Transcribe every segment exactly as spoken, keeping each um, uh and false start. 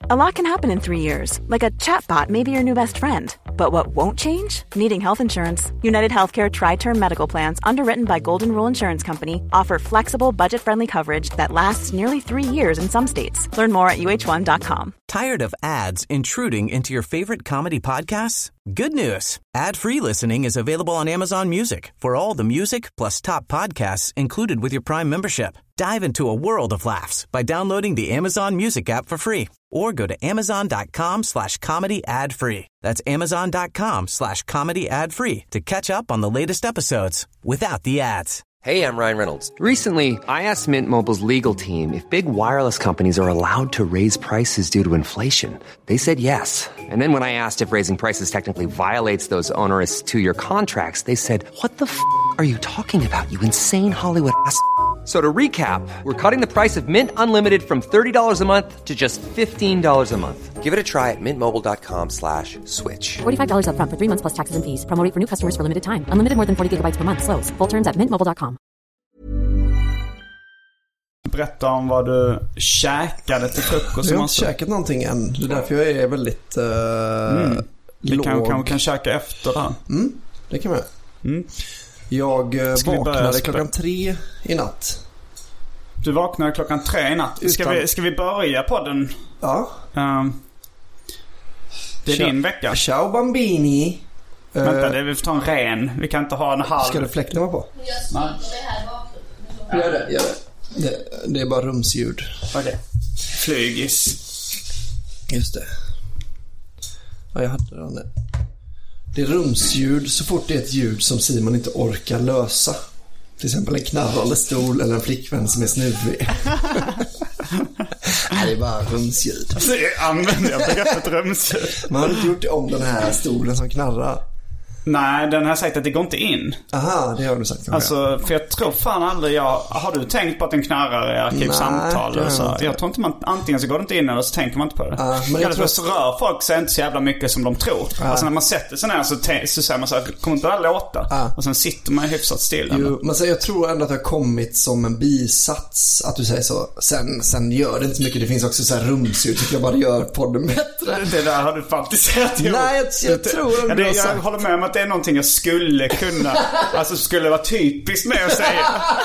A lot can happen in three years, like a chatbot may be your new best friend. But what won't change? Needing health insurance. United Healthcare Tri-Term Medical Plans, underwritten by Golden Rule Insurance Company, offer flexible, budget-friendly coverage that lasts nearly three years in some states. Learn more at U H one dot com. Tired of ads intruding into your favorite comedy podcasts? Good news. Ad-free listening is available on Amazon Music for all the music plus top podcasts included with your Prime membership. Dive into a world of laughs by downloading the Amazon Music app for free or go to amazon.com slash comedy ad free. That's amazon.com slash comedy ad free to catch up on the latest episodes without the ads. Hey, I'm Ryan Reynolds. Recently, I asked Mint Mobile's legal team if big wireless companies are allowed to raise prices due to inflation. They said yes. And then when I asked if raising prices technically violates those onerous two-year contracts, they said, what the f*** are you talking about, you insane Hollywood ass f- So to recap, we're cutting the price of Mint Unlimited from thirty dollars a month to just fifteen dollars a month. Give it a try at mintmobile.com slash switch. forty-five dollars up front for three months plus taxes and fees. Promo rate for new customers for limited time. Unlimited more than forty gigabytes per month. Slows full terms at mint mobile dot com. Berätta om vad du käkade till frukost. Jag har inte käkat någonting än. Det är därför jag är väldigt uh, mm. Vi låg. kan, kan, kan käka efter det här. Mm, det kan vi. Mm. Jag uh, vaknade klockan tre i natt. Du vaknade klockan tre i natt. Utan... Ska, vi, ska vi börja podden? Ja. Um, det är Ciao. Din vecka. Ciao bambini. Vänta, uh, det är vi får ta en ren. Vi kan inte ha en halv. Ska du fläkta mig på? Jag smakar det här bakåt. Gör det, gör det. Det, det är bara rumsljud. Okej. Okay. Flygis. Just det. Ja, jag hade den där. Det är rumsljud så fort det är ett ljud som Simon inte orkar lösa. Till exempel en knarrande stol eller en flickvän som är snuvig. Nej, det är bara rumsljud. Alltså, använder jag begreppet rumsljud. Man har inte gjort det om den här stolen som knarrar. Nej, den har sagt att det går inte in. Aha, det har du sagt. Alltså, för jag tror fan aldrig jag... Har du tänkt på att den knarrar i arkivsamtal? Nej, så? Jag, jag tror inte man... Antingen så går det inte in eller så tänker man inte på det. Ah, men jag tror... så rör folk sig inte så jävla mycket som de tror. Ah. Alltså när man sätter sig ner så, te- så säger man så här, kommer inte alla låta? Ah. Och sen sitter man hyfsat still. Jo, men så jag tror ändå att det har kommit som en bisats att du säger så. Sen, sen gör det inte så mycket. Det finns också så här rumsljud. Tycker jag bara gör podden bättre. Det där har du fantiserat. Nej, jag, jag tror att du har sagt. Jag håller med om att det är någonting jag skulle kunna, alltså skulle vara typiskt med att säga.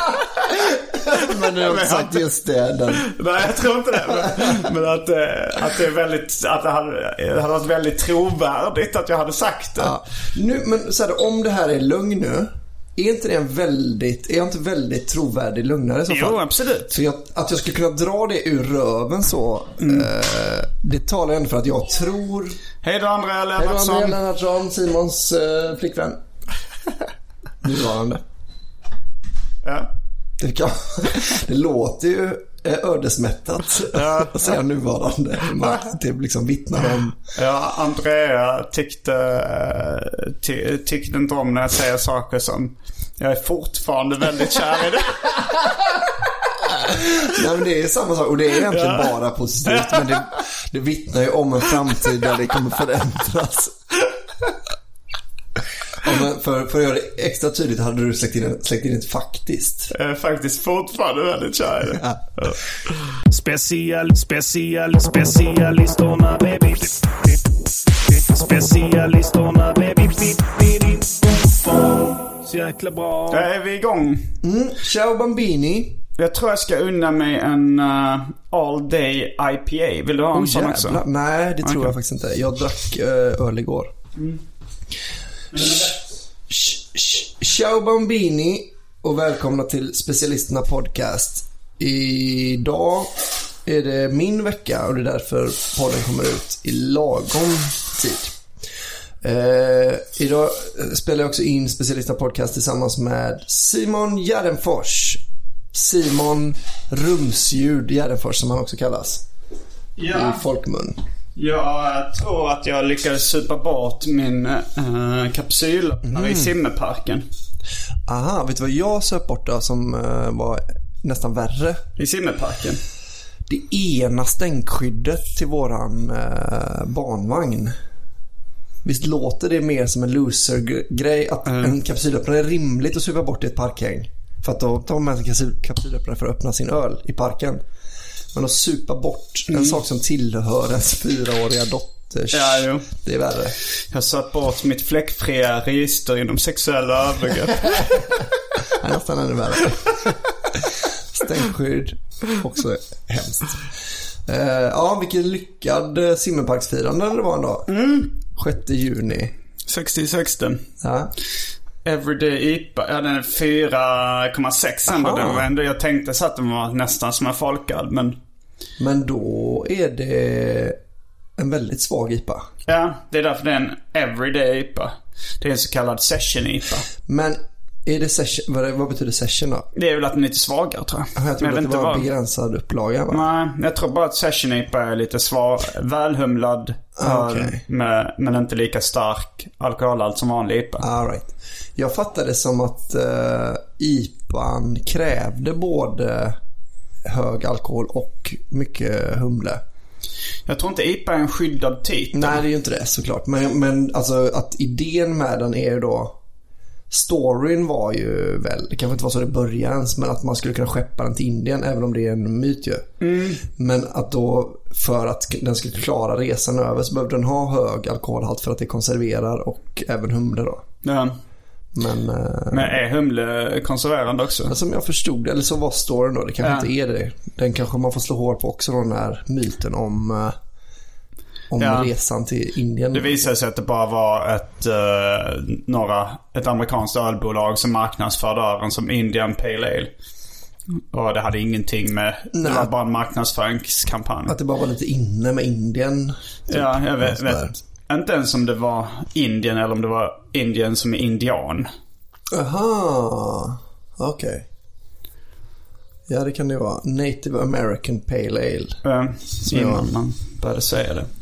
Men du har inte sagt just det. Den. Nej, jag tror inte det. Men, men att, att det är väldigt, att det hade, det hade varit väldigt trovärdigt att jag hade sagt det. Ja. Nu, men så här, om det här är lugn nu, är inte det en väldigt, är jag inte väldigt trovärdig lugnare så fall? Jo, absolut. För jag, att jag skulle kunna dra det ur röven så, mm. eh, det talar ändå för att jag tror. Hej då Andrea Lennartsson. Hej då Andrea Lennartsson, Simons eh, flickvän. Nuvarande. Ja. Det, kan, det låter ju ödesmättat ja. att säga nuvarande. Det liksom vittnar om. Ja, Andrea tyckte, ty, tyckte inte om när jag säger saker som jag är fortfarande väldigt kär i det. Nej, men det är samma sak och det är egentligen ja. bara positivt, men det, det vittnar ju om en framtid där det kommer förändras. Men för, för att göra det extra tydligt hade du släckt in, släckt in ett faktiskt. Jag är faktiskt fortfarande väldigt kär i det. Ja. Ja. Special, special, specialistorna baby. Specialistorna baby. Så jäkla bra. Där är vi igång. Mm. Ciao bambini. Jag tror jag ska unna mig en uh, all day I P A. Vill du ha en oh, sån också? Nej, det tror okay. jag faktiskt inte. Jag drack uh, öl igår. Mm. Ciao bambini och välkomna till Specialisterna podcast. Idag är det min vecka och det är därför podden kommer ut i lagom tid. Eh, idag spelar jag också in Specialisterna podcast tillsammans med Simon Gärdenfors. Simon Rumsljud Gärdenfors som han också kallas ja. i folkmun. Jag tror att jag lyckades supa bort min äh, kapsylöppnare mm. i simmerparken. Aha, vet du vad jag söp bort då som äh, var nästan värre? I simmerparken? Det ena stänkskyddet till våran äh, barnvagn. Visst låter det mer som en loser-grej att mm. en kapsylöppnare är rimligt att supa bort i ett parkhäng. För att då tar man med en kapsylöppnare för att öppna sin öl i parken. Men att supa bort mm. en sak som tillhör ens fyraåriga dotters. Ja, jo. Det är värre. Jag satt bort mitt fläckfria register inom sexuella övergrepp. Det är nästan ännu värre. Stänkskydd. Också hemskt. Uh, ja, vilken lyckad simmerparksfirande det var en dag. Mm. sjätte juni. sextio sexton. Ja. Everyday I P A. Ja, den är fyra komma sex ändå. Den var ändå. Jag tänkte så att den var nästan som en folköl, men... Men då är det en väldigt svag I P A. Ja, det är därför det är en Everyday I P A. Det är en så kallad Session I P A. Men är det session, vad, vad betyder session då? Det är väl att den är lite svagare, tror jag. Jag tror att det var vad... begränsad upplaga, va? Nej, jag tror bara att Session I P A är lite svag, välhumlad, ah, okay. med, men inte lika stark alkoholhalt som vanlig I P A. All right. Jag fattade som att uh, I P A:n krävde både hög alkohol och mycket humle. Jag tror inte I P A är en skyddad titel. Nej, det är ju inte det, såklart. Men, men alltså att idén med den är ju då... Storyn var ju väl, det kanske inte var så det började ens, men att man skulle kunna skeppa den till Indien, även om det är en myt ju. Mm. Men att då, för att den skulle klara resan över, så behövde den ha hög alkoholhalt för att det konserverar, och även humle då. Ja. Men, men är humle konserverande också? Men som jag förstod det, eller så var storyn då, det kanske ja. inte är det. Den kanske man får slå hål på också, den här myten om... om ja. resan till Indien. Det visade sig att det bara var ett, uh, några, ett amerikanskt ölbolag som marknadsförde ölen som Indian Pale Ale. Och det hade ingenting med... Nej. Det var bara en marknadsföringskampanj. Att det bara var lite inne med Indien. Typ. Ja, jag vet, vet. Inte ens om det var Indien eller om det var Indien som är indian. Aha, okej. Okay. Ja, det kan det vara. Native American Pale Ale. Mm, innan man började säga det.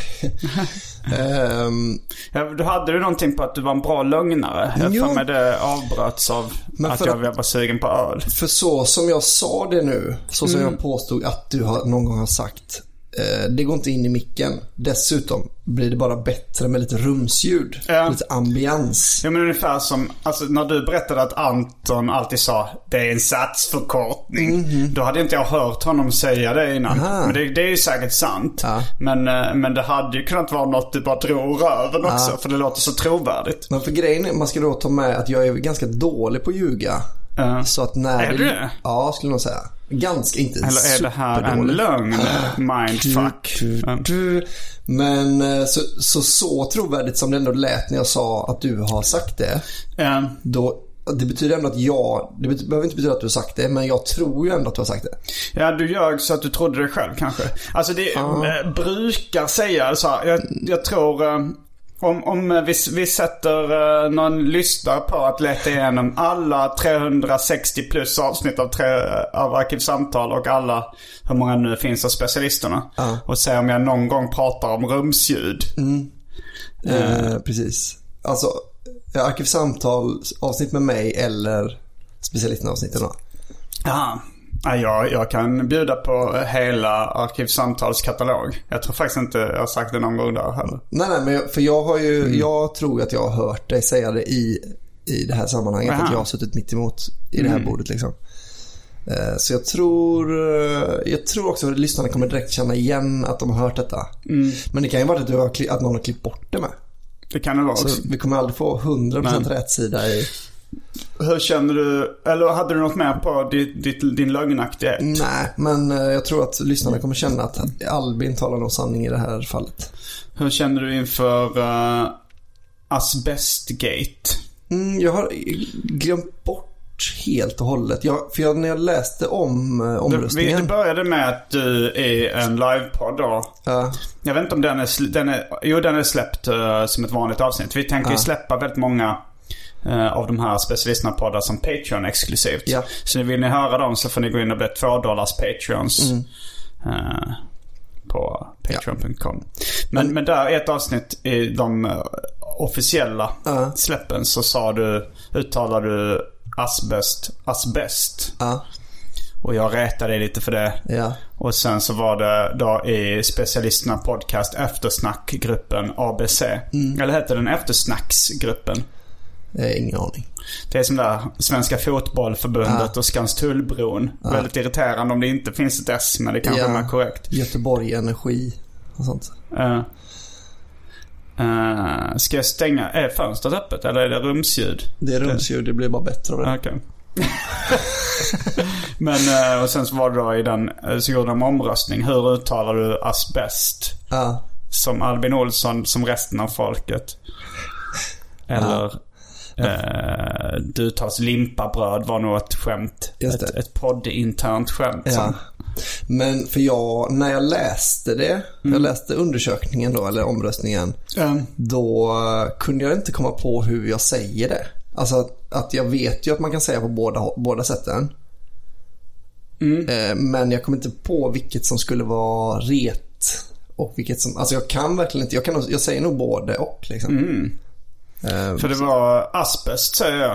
um, ja, du hade du någonting på att du var en bra lögnare. Jag får med det avbröts av att jag att, var sugen på öl. För så som jag sa det nu, så som mm. jag påstod att du har, någon gång har sagt, eh, det går inte in i micken. Dessutom blir det bara bättre med lite rumsljud. Ja. Lite ambians. Ja, men ungefär som alltså, när du berättade att Anton alltid sa det är en satsförkortning. Mm-hmm. Då hade inte jag hört honom säga det innan. Aha. Men det, det är ju säkert sant. Ja. Men, men det hade ju kunnat vara något du bara drog röven också. Ja. För det låter så trovärdigt. Men för grejen är, man ska då ta med att jag är ganska dålig på att ljuga. Uh. Så att när är det, du? Ja, skulle jag säga. Ganska inte. Eller är det här en lögn? Mindfuck. Du, du, du. Men så, så så trovärdigt som det ändå lät när jag sa att du har sagt det. Uh. Då, det betyder ändå att jag... Det betyder, behöver inte betyda att du har sagt det, men jag tror ju ändå att du har sagt det. Ja, du ljög så att du trodde det själv kanske. Alltså det uh. brukar säga så här. Jag, jag tror... Om, om vi, vi sätter uh, någon lista på att leta igenom alla trehundrasextio plus avsnitt av, tre, av Arkivsamtal och alla, hur många nu finns av specialisterna. Uh. Och se om jag någon gång pratar om rumsljud. Mm. Uh. Uh, precis. Alltså, Arkivsamtal avsnitt med mig eller specialisterna avsnitten då? Ja. Ja, jag kan bjuda på hela Arkivsamtalskatalog. Jag tror faktiskt inte jag har sagt det någon gång där heller. Nej, nej, men jag, för jag har ju, mm. jag tror att jag har hört dig säga det i, i det här sammanhanget. Aha. Att jag har suttit mitt emot i mm. det här bordet liksom. Så jag tror jag tror också att lyssnarna kommer direkt känna igen att de har hört detta. Mm. Men det kan ju vara att, du har, att någon har klippt bort det med. Det kan det vara också. Så vi kommer aldrig få hundra procent rätt sida i... Hur känner du, eller hade du något mer på ditt, ditt, din lögnaktighet? Nej, men jag tror att lyssnarna kommer känna att Albin talar om sanning i det här fallet. Hur känner du inför uh, Asbestgate? Mm, jag har glömt bort helt och hållet. Jag, för jag, när jag läste om uh, omröstningen... Det började med att du är en livepodd då. Uh. Jag vet inte om den är, den är, jo, den är släppt uh, som ett vanligt avsnitt. Vi tänker uh. släppa väldigt många... Uh, av de här specialisterna poddar som Patreon exklusivt. Ja. Så vill ni höra dem så får ni gå in och bli två dollars Patreons mm. uh, på patreon punkt com. Ja. Men, men, men där i ett avsnitt i de uh, officiella uh. släppen så sa du, uttalade du asbest, asbest. Uh. Och jag rätade dig lite för det. Ja. Och sen så var det då i specialisterna podcast eftersnackgruppen A B C. Mm. Eller heter den eftersnacksgruppen? Eh, ingen aning. Det är som där Svenska fotbollförbundet ja. och Skanstullbron. Ja. Väldigt irriterande om det inte finns ett S, men det kanske ja. är korrekt. Göteborg Energi och sånt. Uh. Uh, ska jag stänga? Är fönstret öppet eller är det rumsljud? Det är rumsljud, det blir bara bättre av det. Okej. Okay. Men uh, och sen så var det då i den, så gjorde de omröstning. Hur uttalar du asbest? Ja. Som Albin Olsson, som resten av folket? Eller ja. uh, du tas limpabröd var nog ett skämt. Ett, ett podd-internt skämt. Ja. Som... Men för jag, när jag läste det, mm. jag läste undersökningen då, eller omröstningen, mm. då kunde jag inte komma på hur jag säger det. Alltså att, att jag vet ju att man kan säga på båda, båda sätten. Mm. Eh, men jag kom inte på vilket som skulle vara ret och vilket som, alltså jag kan verkligen inte, jag, kan, jag säger nog både och liksom. Mm. Eh, för det var asbest, säger jag.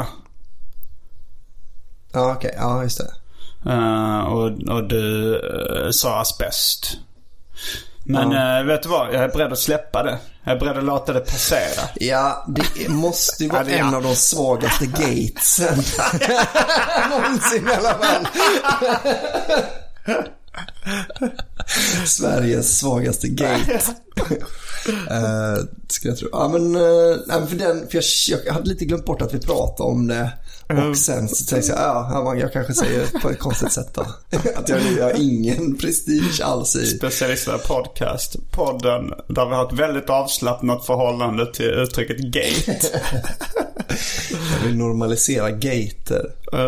Ja, okej, okay. Ja just det. Uh, och, och du uh, sa asbest. Men ja. uh, vet du vad? Jag är beredd att släppa det. Jag är beredd att låta det passera. Ja, det måste ju vara ja, en ja. av de svagaste gatesen någonsin i alla fall. Sveriges svagaste gate. uh, ska jag tro. Ja, men, uh, för, den, för jag, jag hade lite glömt bort att vi pratade om det. Och sen så tänkte jag, ja, jag kanske säger på ett konstigt sätt då. Att jag, jag har ingen prestige alls i Specialisterna podcast. Podden där vi har ett väldigt avslappnat förhållande till uttrycket gate. Jag vill normalisera gater. Uh,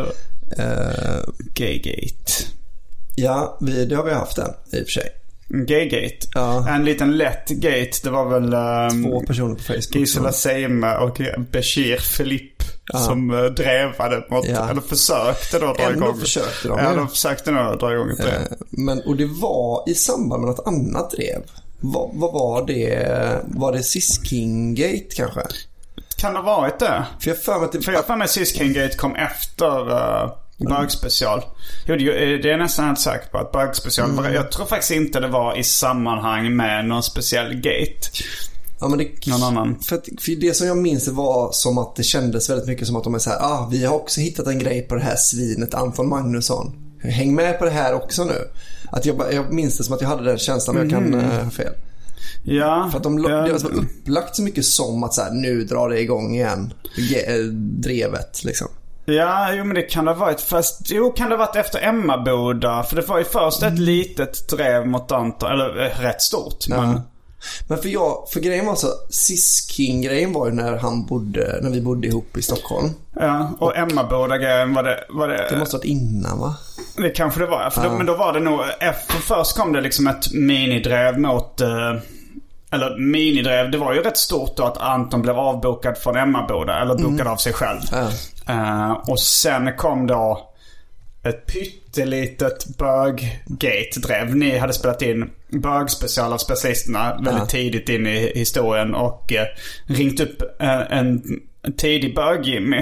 uh, Gaygate. Ja, vi, det har vi haft den i och för sig. Gaygate. Ja. En liten lätt gate. Det var väl um, två personer på Facebook. Gisela Seime och Bashir Philippe. Ja. Som uh, drevade mot, ja. eller försökte då dra Ändå igång. försökte de. Ja, de försökte nog dra igång ett drev. Eh, men, och det var i samband med något annat drev. Vad, vad var det? Var det Sis-King-gate kanske? Kan det ha varit det? För jag för mig, typ... för jag för mig Sis-King-gate kom efter uh, bögspecial. Jo, det, det är nästan helt säkert på att bögspecial. Mm. Jag tror faktiskt inte det var i sammanhang med någon speciell gate. Ja, men det, någon annan. För, att, för det som jag minns var som att det kändes väldigt mycket som att de är så här, ah, vi har också hittat en grej på det här svinet Anton Magnusson. Häng med på det här också nu. Att jag, jag minns det som att jag hade den känslan, men jag kan mm. uh, ha fel. Ja. För att de ja. det var upplagt så mycket som att så här, nu drar det igång igen drevet liksom. Ja, jo men det kan det ha varit. Fast, jo, kan det ha varit efter Emmaboda. För det var ju först ett litet drev mot Anton. Eller eh, rätt stort. Ja. Men... men för jag, för grejen var så, Sis-King-grejen var ju när han bodde, när vi bodde ihop i Stockholm. Ja, och Emmaboda-grejen var det, var det... Det måste ha varit innan, va? Det kanske det var, för ja. då, men då var det nog... För först kom det liksom ett minidrev mot... Eh, eller minidrev, det var ju rätt stort då att Anton blev avbokad från Emmaboda. Eller bokad mm. av sig själv. Ja. Uh, och sen kom då ett pyttelitet bög-gate-drev. Ni hade spelat in bögspecial av specialisterna väldigt ja. tidigt in i historien. Och uh, ringt upp uh, en, en tidig bög-Jimmy.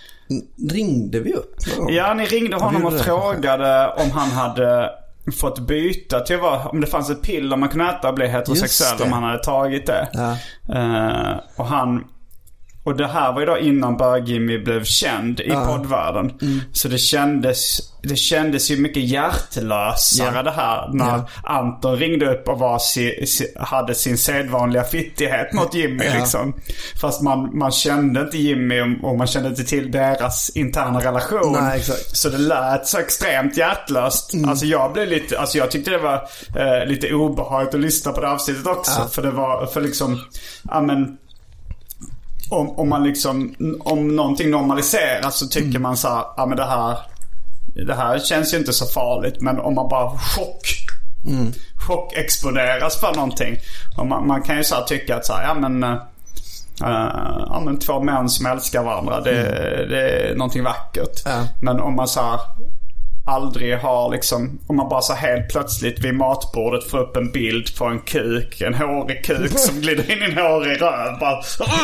Ringde vi upp? Ja, ja ni ringde honom och frågade om han hade fått byta till vad, om det fanns ett piller man kunde äta och bli heterosexuell, om han hade tagit det. Ja. Uh, och han... Och det här var ju då innan Bög-Jimmy blev känd i uh. poddvärlden. Mm. Så det kändes, det kändes ju mycket hjärtlösare yeah. det här. När yeah. Anton ringde upp och var si, si, hade sin sedvanliga fittighet mot Jimmy yeah. liksom. Fast man, man kände inte Jimmy och man kände inte till deras interna relation. Nej, exakt. Så det lät så extremt hjärtlöst. Mm. Alltså jag blev lite, alltså jag tyckte det var eh, lite obehagligt att lyssna på det avsnittet också. Uh. För det var, för liksom, ja men... Om, om man liksom, om någonting normaliseras så tycker mm. man så här, ja men det här det här känns ju inte så farligt, men om man bara chock mm. chock exponeras för någonting, och man, man kan ju så här tycka att så här, ja men uh, ja men två män som älskar varandra, det, mm. det är någonting vackert. Ja. Men om man så här aldrig har liksom, om man bara så helt plötsligt vid matbordet får upp en bild på en kuk, en hårig kuk som glider in i en hårig röv, bara,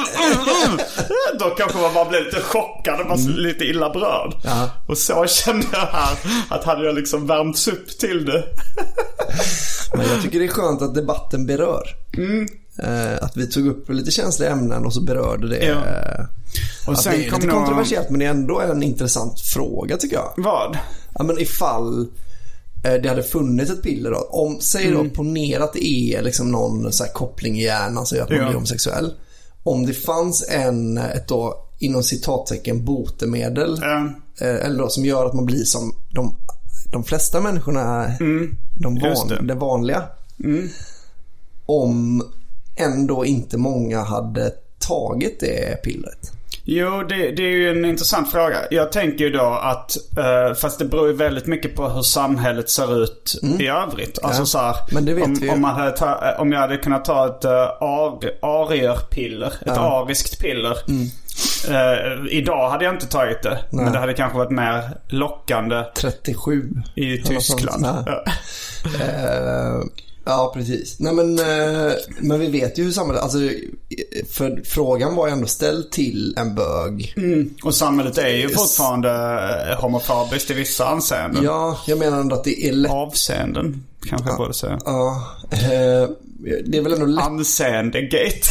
då kanske man bara blir lite chockad och bara mm. lite illa berörd. Ja. Och så kände jag här att hade jag liksom värmts upp till det. Men jag tycker det är skönt att debatten berör. Mm. Eh, att vi tog upp lite känsliga ämnen och så berörde det. Ja. Eh, och sen det är lite någon... kontroversiellt, men det är ändå en intressant fråga tycker jag. Vad? Ja, men ifall eh, det hade funnits ett piller då. Om, säg då, mm. ponera att det är liksom någon så här koppling i hjärnan så att man ja. blir homosexuell. Om det fanns en, ett då, inom citattecken, botemedel mm. eh, eller då, som gör att man blir som de, de flesta människorna, mm. de van, det. det vanliga. Mm. Om ändå inte många hade tagit det pillret. Jo, det, det är ju en intressant fråga. Jag tänker ju då att, uh, fast det beror ju väldigt mycket på hur samhället ser ut mm. i övrigt. Alltså ja, så här, men det vet om, vi om, man hade ta, om jag hade kunnat ta ett uh, ar, arierpiller, ett ja. ariskt piller. Mm. Uh, idag hade jag inte tagit det. Nej. Men det hade kanske varit mer lockande. trettiosju i Tyskland. Ja. uh, Ja, precis. Nej, men, eh, men vi vet ju hur samhället... Alltså, för frågan var ju ändå ställd till en bög. Mm. Och samhället är ju fortfarande homofobiskt i vissa anseenden. Ja, jag menar ändå att det är lätt... Avseenden, kanske jag borde säga. Ja, eh, det är väl ändå lätt... Anseendegate.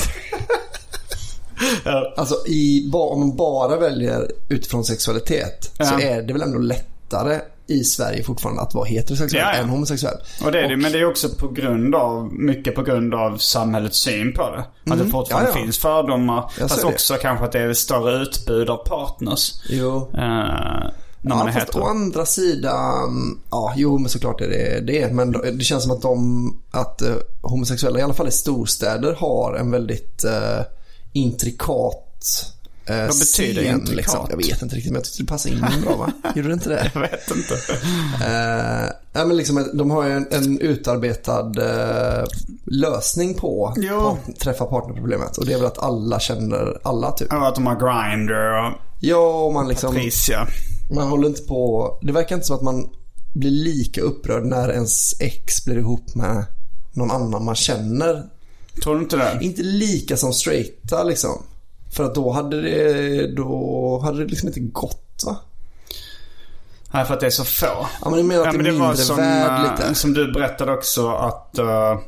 ja. Alltså, i, om man bara väljer utifrån sexualitet ja. så är det väl ändå lättare i Sverige fortfarande att vara heterosexuell ja, ja. än homosexuell. Och det är det, och, men det är också på grund av, mycket på grund av samhällets syn på det. Att mm, det fortfarande ja, ja. finns fördomar. Fast också det. kanske att det är större utbud av partners. Jo. Uh, när ja, man är fast å andra sidan, ja, jo, men såklart är det det. Men det känns som att de, att uh, homosexuella, i alla fall i storstäder, har en väldigt uh, intrikat Uh, Vad betyder scen, intrikat? Liksom. Jag vet inte riktigt, men jag tyckte det passade in bra, va? Gjorde du inte det? Jag vet inte. Uh, ja, men liksom, de har ju en, en utarbetad uh, lösning på part, träffa partnerproblemet. Och det är väl att alla känner alla typ. Ja, att de har Grindr och ja, och man liksom Patricia. Man håller inte på. Det verkar inte som att man blir lika upprörd när ens ex blir ihop med någon annan man känner. Tror du inte det? Inte lika som straighta liksom. För att då hade det då hade det liksom inte gått, va? Nej, för att det är så få. Ja, men jag menar att ja, det är mindre som, värd lite. Som du berättade också att uh,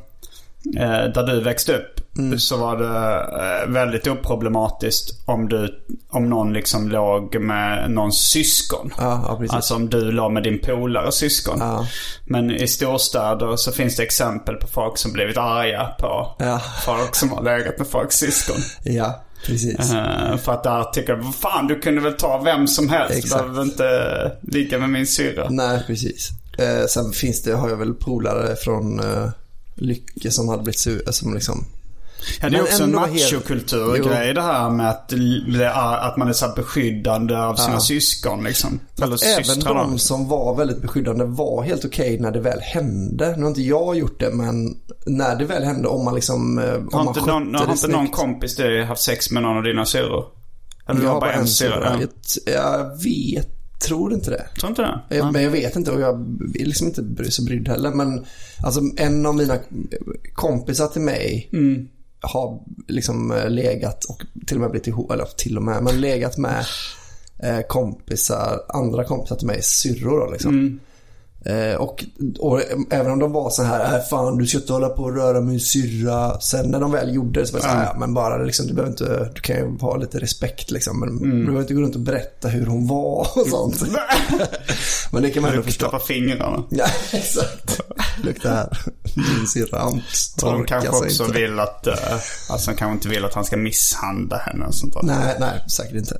där du växte upp mm. så var det uh, väldigt oproblematiskt om du om någon liksom låg med någons syskon. Ja, ja, precis. Alltså om du låg med din polare syskon. Ja. Men i storstäder så finns det exempel på folk som blivit arga på ja. folk som har legat med folks syskon. Ja. Precis. Uh, för att där tycker jag, fan, du kunde väl ta vem som helst. Exakt. Behöver inte ligga med min syra. Nej, precis. Uh, sen finns det, har jag väl polare från uh, Lycke som hade blivit sur, som liksom... Ja, det är också en machokulturgrej helt... det här med att, att man är så beskyddande av sina ja. syskon liksom. Eller även de som var väldigt beskyddande var helt okej när det väl hände. Nu har inte jag gjort det, men när det väl hände, om man liksom om har man inte någon, har inte någon kompis du haft sex med någon av dina syror? Eller jag har bara en syra. Jag, jag vet, tror inte det. Tror inte det? Jag, men jag vet inte, och jag är liksom inte så brydd heller. Men alltså, en av mina kompisar till mig mm. har liksom legat och till och med blivit ihop, eller till och med, men legat med eh, kompisar, andra kompisar till mig, syrror då liksom. Mm. Eh, och, och även om de var så här, äh, fan, du ska inte hålla på och röra min syrra. Sen när de väl gjorde det så var det så här, ja, men bara liksom, du behöver inte, du kan ju ha lite respekt liksom, men mm. du behöver inte gå runt och berätta hur hon var och sånt. Men det kan man ändå förstå. Lukta på fingrarna. Ja, exakt. Lukta här. Min syrra. De kanske också inte. vill att uh, alltså de kanske inte vill att han ska misshandla henne och sånt där. Nej, nej, säkert inte.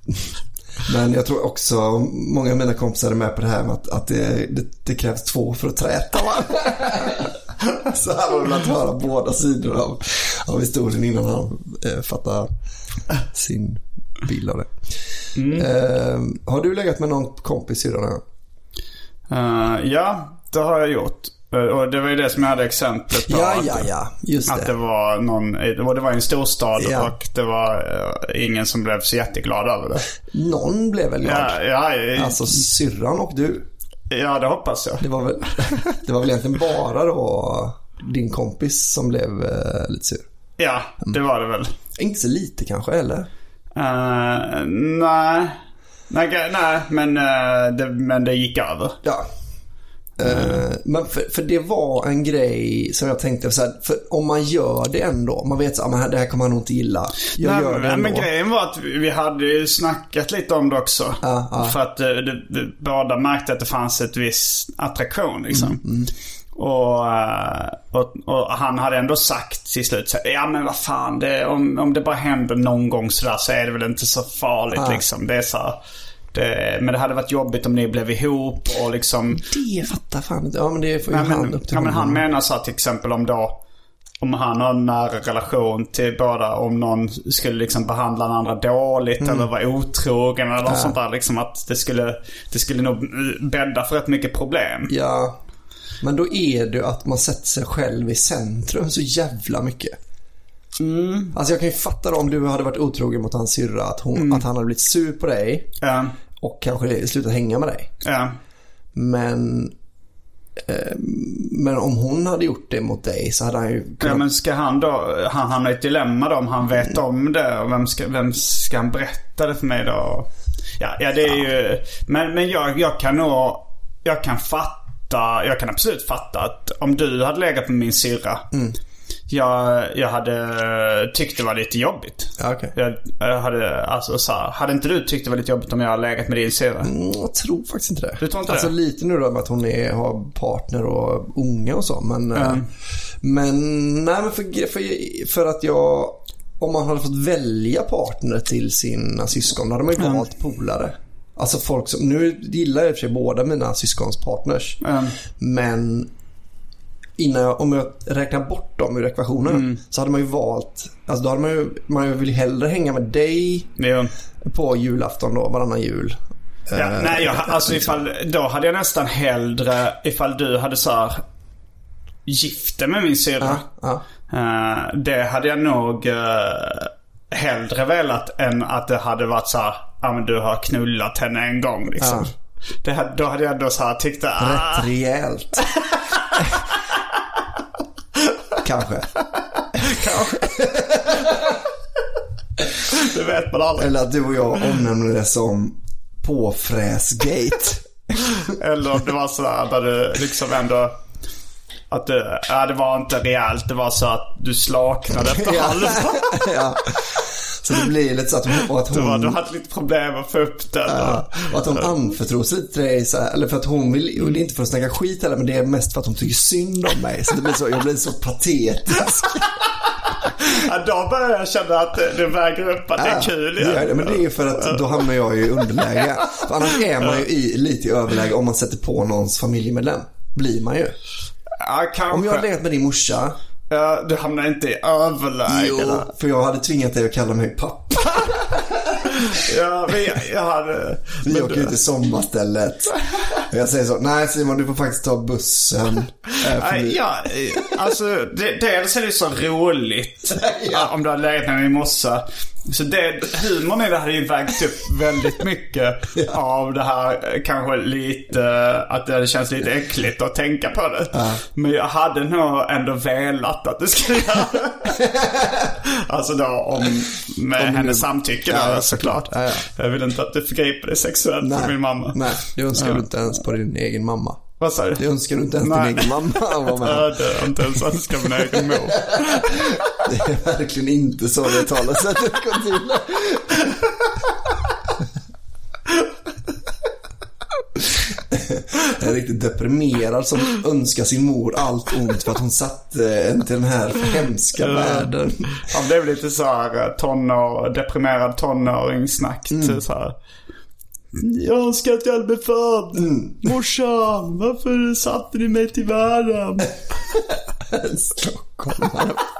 Men jag tror också många av mina kompisar är med på det här med att, att det, det, det krävs två för att träta. Så han har velat höra båda sidor av, av historien innan han eh, fattar sin bild av det. Mm. Eh, har du legat med någon kompis i den här? Uh, ja, det har jag gjort. Och det var ju det som jag hade exemplet på. Ja, ja, ja. Just att det. det var någon, det var en storstad ja. och det var uh, ingen som blev så jätteglad över det. Någon blev väl glad? Ja, ja, ja. Alltså syrran och du. Ja, det hoppas jag. Det var väl, det var väl egentligen bara då din kompis som blev uh, lite sur. Ja, det var det väl. Inte så lite kanske, eller? Uh, nej. nej. Nej, men, uh, det, men det gick över. Ja. Uh, men för, för det var en grej som jag tänkte så här, för om man gör det ändå, man vet så här, men det här kommer han nog inte gilla. Jag Nej, gör det ändå. Men grejen var att vi hade ju snackat lite om det också. Uh, uh. För att uh, det, det, båda märkte att det fanns ett viss attraktion liksom. Mm, mm. Och, och, och han hade ändå sagt till slut så här, ja men vad fan, det, om, om det bara händer någon gång sådär så är det väl inte så farligt uh. liksom. Det är så här, det, men det hade varit jobbigt om ni blev ihop och liksom... Det fattar fan inte. Ja men det får ju nej, han men, upp till ja, men han honom. menar så att till exempel om då om han har en nära relation till båda, om någon skulle liksom behandla den andra dåligt mm. eller vara otrogen eller ja. något sånt där liksom, att det skulle det skulle nog bädda för rätt mycket problem. Ja. Men då är det att man sätter sig själv i centrum så jävla mycket. Mm. Alltså jag kan ju fatta då, om du hade varit otrogen mot hans syrra, att, hon, mm. att han hade blivit sur på dig ja. och kanske slutat hänga med dig. Ja. Men eh, men om hon hade gjort det mot dig så hade han ju kunnat... Ja, men ska han då, han hamnar i ett dilemma då om han vet mm. om det, och vem ska, vem ska han berätta det för mig då? Ja, ja det är ja. ju men, men jag, jag kan nog jag kan fatta, jag kan absolut fatta att om du hade legat med min syrra mm. Jag, jag hade tyckt det var lite jobbigt. Okay. Jag, jag hade, alltså, så här, hade inte du tyckt det var lite jobbigt om jag hade legat med din syrra? Mm, jag tror faktiskt inte det. Du tror inte alltså det? Lite nu då med att hon är, har partner och unga och så. Men, mm. men nej men för, för, för att jag, om man hade fått välja partner till sina syskon, då hade man ju mm. valt polare. Alltså folk som, nu gillar jag i och för sig båda mina syskons partners. Mm. Men innan jag, om jag räknar bort dem ur ekvationen mm. så hade man ju valt, alltså då hade man ju, man vill ju hellre hänga med dig ja. på julafton då, varannan jul. Ja, uh, nej, jag, alltså ifall, då hade jag nästan hellre ifall du hade så här gifte med min syrra. Uh, uh. Uh, det hade jag nog uh, hellre velat än att det hade varit så här, ja men du har knullat henne en gång liksom. Uh. Det, då hade jag då så här tyckt ah. Rätt rejält. Kanske. Kanske. Det vet man aldrig. Eller att du och jag omnämner det som påfräsgate. Eller om det var så där du liksom ändå att det, ja, det var inte rejält. Det var så att du slaknade efter ja. halva. Ja. Så det blir lite så att hon, att hon... Du, var, du hade lite problem att få upp den. Ja, och att hon anförtror sig till dig så här, eller för att hon vill, och det är inte för att snacka skit heller, men det är mest för att hon tycker synd om mig. Så det blir så, jag blir så patetisk. Ja, då börjar jag känna att det, det väger upp att ja, det är kul. Ja. Det, men det är ju för att då hamnar jag i underläge. För annars är man ju i, lite i överläge om man sätter på någons familjemedlem. Blir man ju. Ja, om jag har legat med din morsa. Ja, du hamnar inte i överläge. Jo, för jag hade tvingat dig att kalla mig pappa. Ja, men jag, jag hade... Vi åker ut i sommarstället. Och jag säger så, nej Simon, du får faktiskt ta bussen. Nej, ja, alltså det, dels är det så roligt ja. Om du har legat med min morsa. Så det, humorn i det hade ju vägt upp väldigt mycket ja. Av det här, kanske lite att det känns lite äckligt att tänka på det ja. Men jag hade nog ändå velat att det skulle göra. Alltså då om med om hennes du... samtycke ja, då, såklart ja, ja. Jag vill inte att du förgriper dig sexuellt nej. För min mamma. Nej, det önskar ja. Du inte ens på din egen mamma. Vad sa du? Det önskar du inte ens nej. Din egen mamma var med. Ja, det är inte ens önskar min egen mor. Det är verkligen inte så det talar så att det går till. Jag är riktigt deprimerad som önskar sin mor allt ont för att hon satt en till den här hemska uh, världen. Ja, det är väl lite så här tonår, deprimerad tonåringssnack mm. så här. Jag önskar att jag hade blivit född. Mm. Morsan, varför satte ni mig till världen? Stockholm.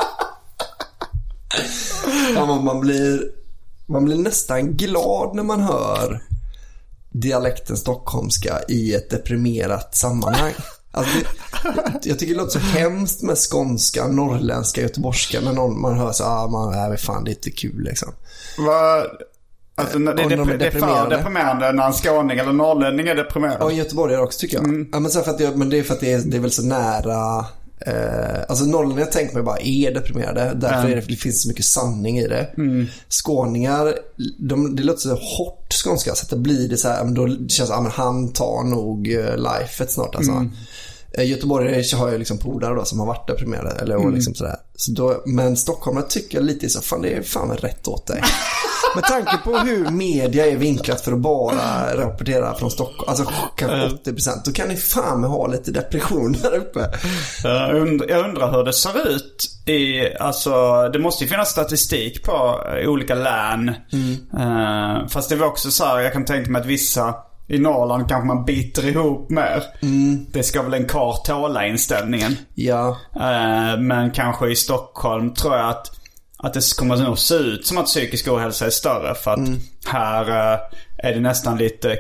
Ja, man, man, blir, man blir nästan glad när man hör dialekten stockholmska i ett deprimerat sammanhang. Alltså det, jag tycker det låter så hemskt med skånska, norrländska, göteborgska när någon, man hör så ah, man är fan det är inte kul liksom. Vad alltså, det, det, de det, det är för deprimerande när en skåning eller norrlänning är deprimerad. Ja, Göteborg är också tycker jag. Mm. Ja, men, så för att jag men det är för att det är, det är väl så nära Eh, alltså norrlänningar tänker mig bara är deprimerade. Därför mm. är det, det finns så mycket sanning i det. Mm. Skåningar, de, det låter så hårt skånska, så att det blir det så här, men då känns det att han tar nog uh, lifet snart alltså. Mm. eh, Göteborg har ju liksom polare då som har varit deprimerade eller mm. liksom sådär. Så då, men stockholmare tycker lite så, fan det är fan rätt åt dig. Med tanke på hur media är vinklat för att bara rapportera från Stockholm, alltså kanske åttio procent, då kan ni fan med ha lite depression där uppe. Jag undrar, jag undrar hur det ser ut i, alltså det måste ju finnas statistik på olika län. Mm. Uh, fast det var också så här, jag kan tänka mig att vissa i Norrland kanske man biter ihop mer. Mm. Det ska väl en karl tåla inställningen. Ja. Uh, men kanske i Stockholm tror jag att Att det kommer nog se ut som att psykisk ohälsa är större. För att mm. här uh, är det nästan lite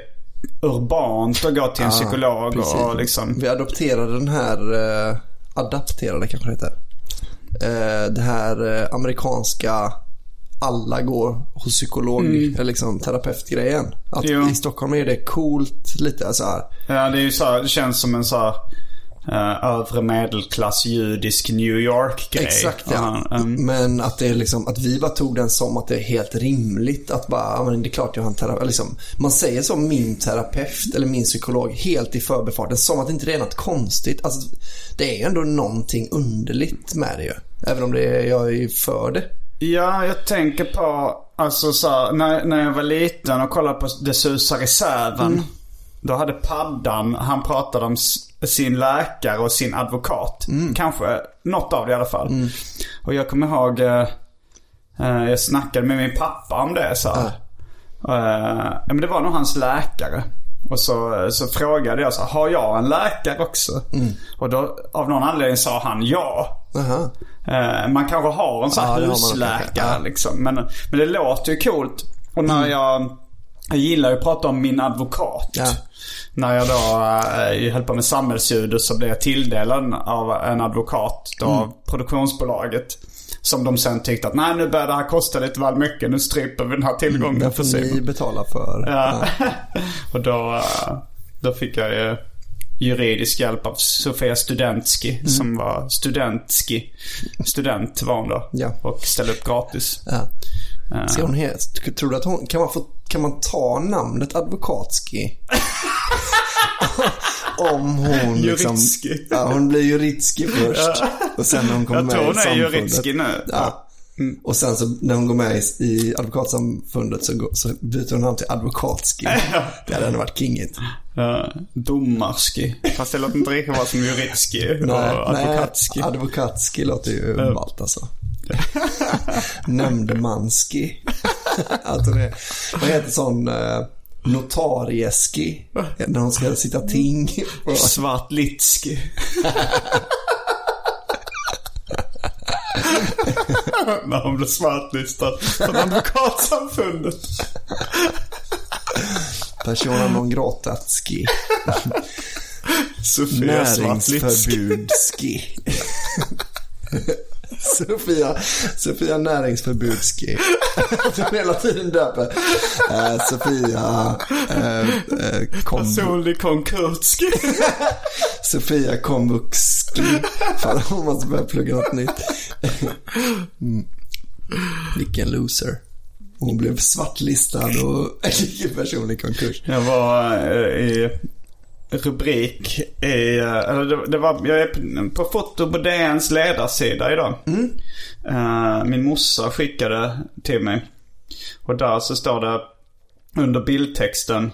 urbant att gå till en ah, psykolog. Och liksom... Vi adopterade den här uh, adapterade kanske det heter uh, det här uh, amerikanska alla går hos psykolog mm. eller liksom terapeutgrejen. Att i Stockholm är det coolt lite så här. Ja, det är ju så här, det känns som en så här Uh, övre medelklass judisk New York-grej. Exakt, ja. Uh, um. Men att det är liksom, att vi bara tog den som att det är helt rimligt att bara, men det är klart jag har en terapeut liksom, man säger som min terapeut eller min psykolog helt i förbifarten, som att inte det är något konstigt. Alltså, det är ju ändå någonting underligt med det ju. Även om det är, jag är för det. Ja, jag tänker på alltså så här, när, när jag var liten och kollade på Det susar i säven. Mm. Då hade Paddan, han pratade om sin läkare och sin advokat. Mm. Kanske något av det i alla fall. Mm. Och jag kommer ihåg eh, jag snackade med min pappa om det så. Äh. Eh, men det var nog hans läkare. Och så, så frågade jag så, har jag en läkare också? Mm. Och då av någon anledning sa han ja. Uh-huh. eh, Man kanske har en sån här ah, husläkare liksom. men, men det låter ju coolt. Och när mm. jag Jag gillar ju att prata om min advokat. Ja. När jag då äh, höll på med samhällsljud så blev jag tilldelad av en advokat då, mm. av produktionsbolaget. Som de sen tyckte att nej, nu börjar det här kosta lite väl mycket. Nu stryper vi den här tillgången. Mm, för sig. Ni betala för. Ja. Ja. Och då, då fick jag ju juridisk hjälp av Sofia Studentski. Mm. Som var studentski. Student var hon då. Ja. Och ställde upp gratis. Ja. Ska hon het? Tror du att hon kan man få kan man ta namnet advokatski? Om hon liksom, ja, hon blir Juritski först och sen när hon kommer med i samfundet. Jag tror hon är Juritski nu. Ja. Mm. Och sen så när hon går med i, i advokatsamfundet så, går, så byter hon namn till advokatski. Det hade varit kingigt. Ja, domarski. Fast det låter inte riktigt vara som Juritski. Nej, advokatski. Nej, advokatski låter ju umbalt alltså. Nämndemanski. Alltså det, vad heter sån uh, notarieski när hon ska sitta ting. Svartlitski. När hon blir svartlistad från advokatsamfundet. Persona non gratatski. Sofia Näringsförbudski. Sofia Sofia Näringsförbudski. Som hela tiden döper uh, Sofia uh, uh, kom... Personlig konkurski. Sofia Komvuxski. Fan, hon måste börja plugga något nytt. Mm. Vilken loser. Hon blev svartlistad och gick personlig konkurs. Jag var uh, i rubrik i, eller det, det var, jag är på foto på D N:s ledarsida idag. Mm. Uh, min morsa skickade till mig. Och där så står det under bildtexten: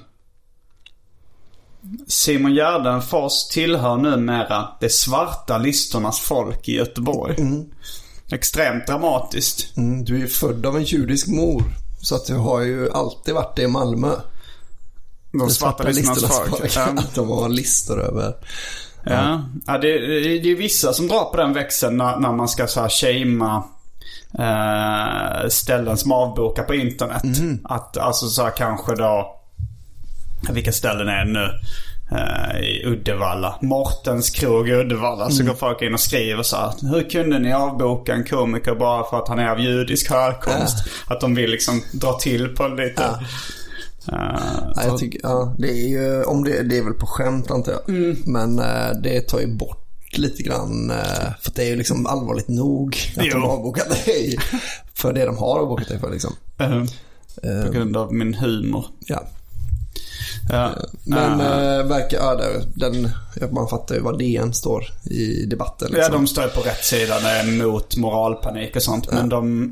Simon Gärdenfors tillhör numera de svarta listornas folk i Göteborg. Mm. Extremt dramatiskt. Mm, du är ju född av en judisk mor, så att du har ju alltid varit det i Malmö. De svarta, svarta listornas folk. folk. Ja. De har listor över. Ja, ja. Ja det, det, det är vissa som drar på den växeln när, när man ska så här shama eh, ställen som avbokar på internet. Mm. Att alltså så här, kanske då, vilka ställen är det nu? Eh, i Uddevalla, Mortens krog i Uddevalla. Mm. Så går folk in och skriver så här: hur kunde ni avboka en komiker bara för att han är av judisk härkomst? Ja. Att de vill liksom dra till på lite. Ja. Uh, ja, jag tycker, ja, det är ju om det, det är väl på skämt antar jag. Mm. Men uh, det tar ju bort lite grann. För det är ju liksom allvarligt nog att jo. de har bokat dig för det de har bokat dig för liksom. Uh-huh. På grund av min humor. Ja. Ja. Men uh. äh, verkar, ja, den, man fattar ju vad D N står i debatten liksom. Ja, de står på rätt sida mot moralpanik och sånt. Ja. Men de...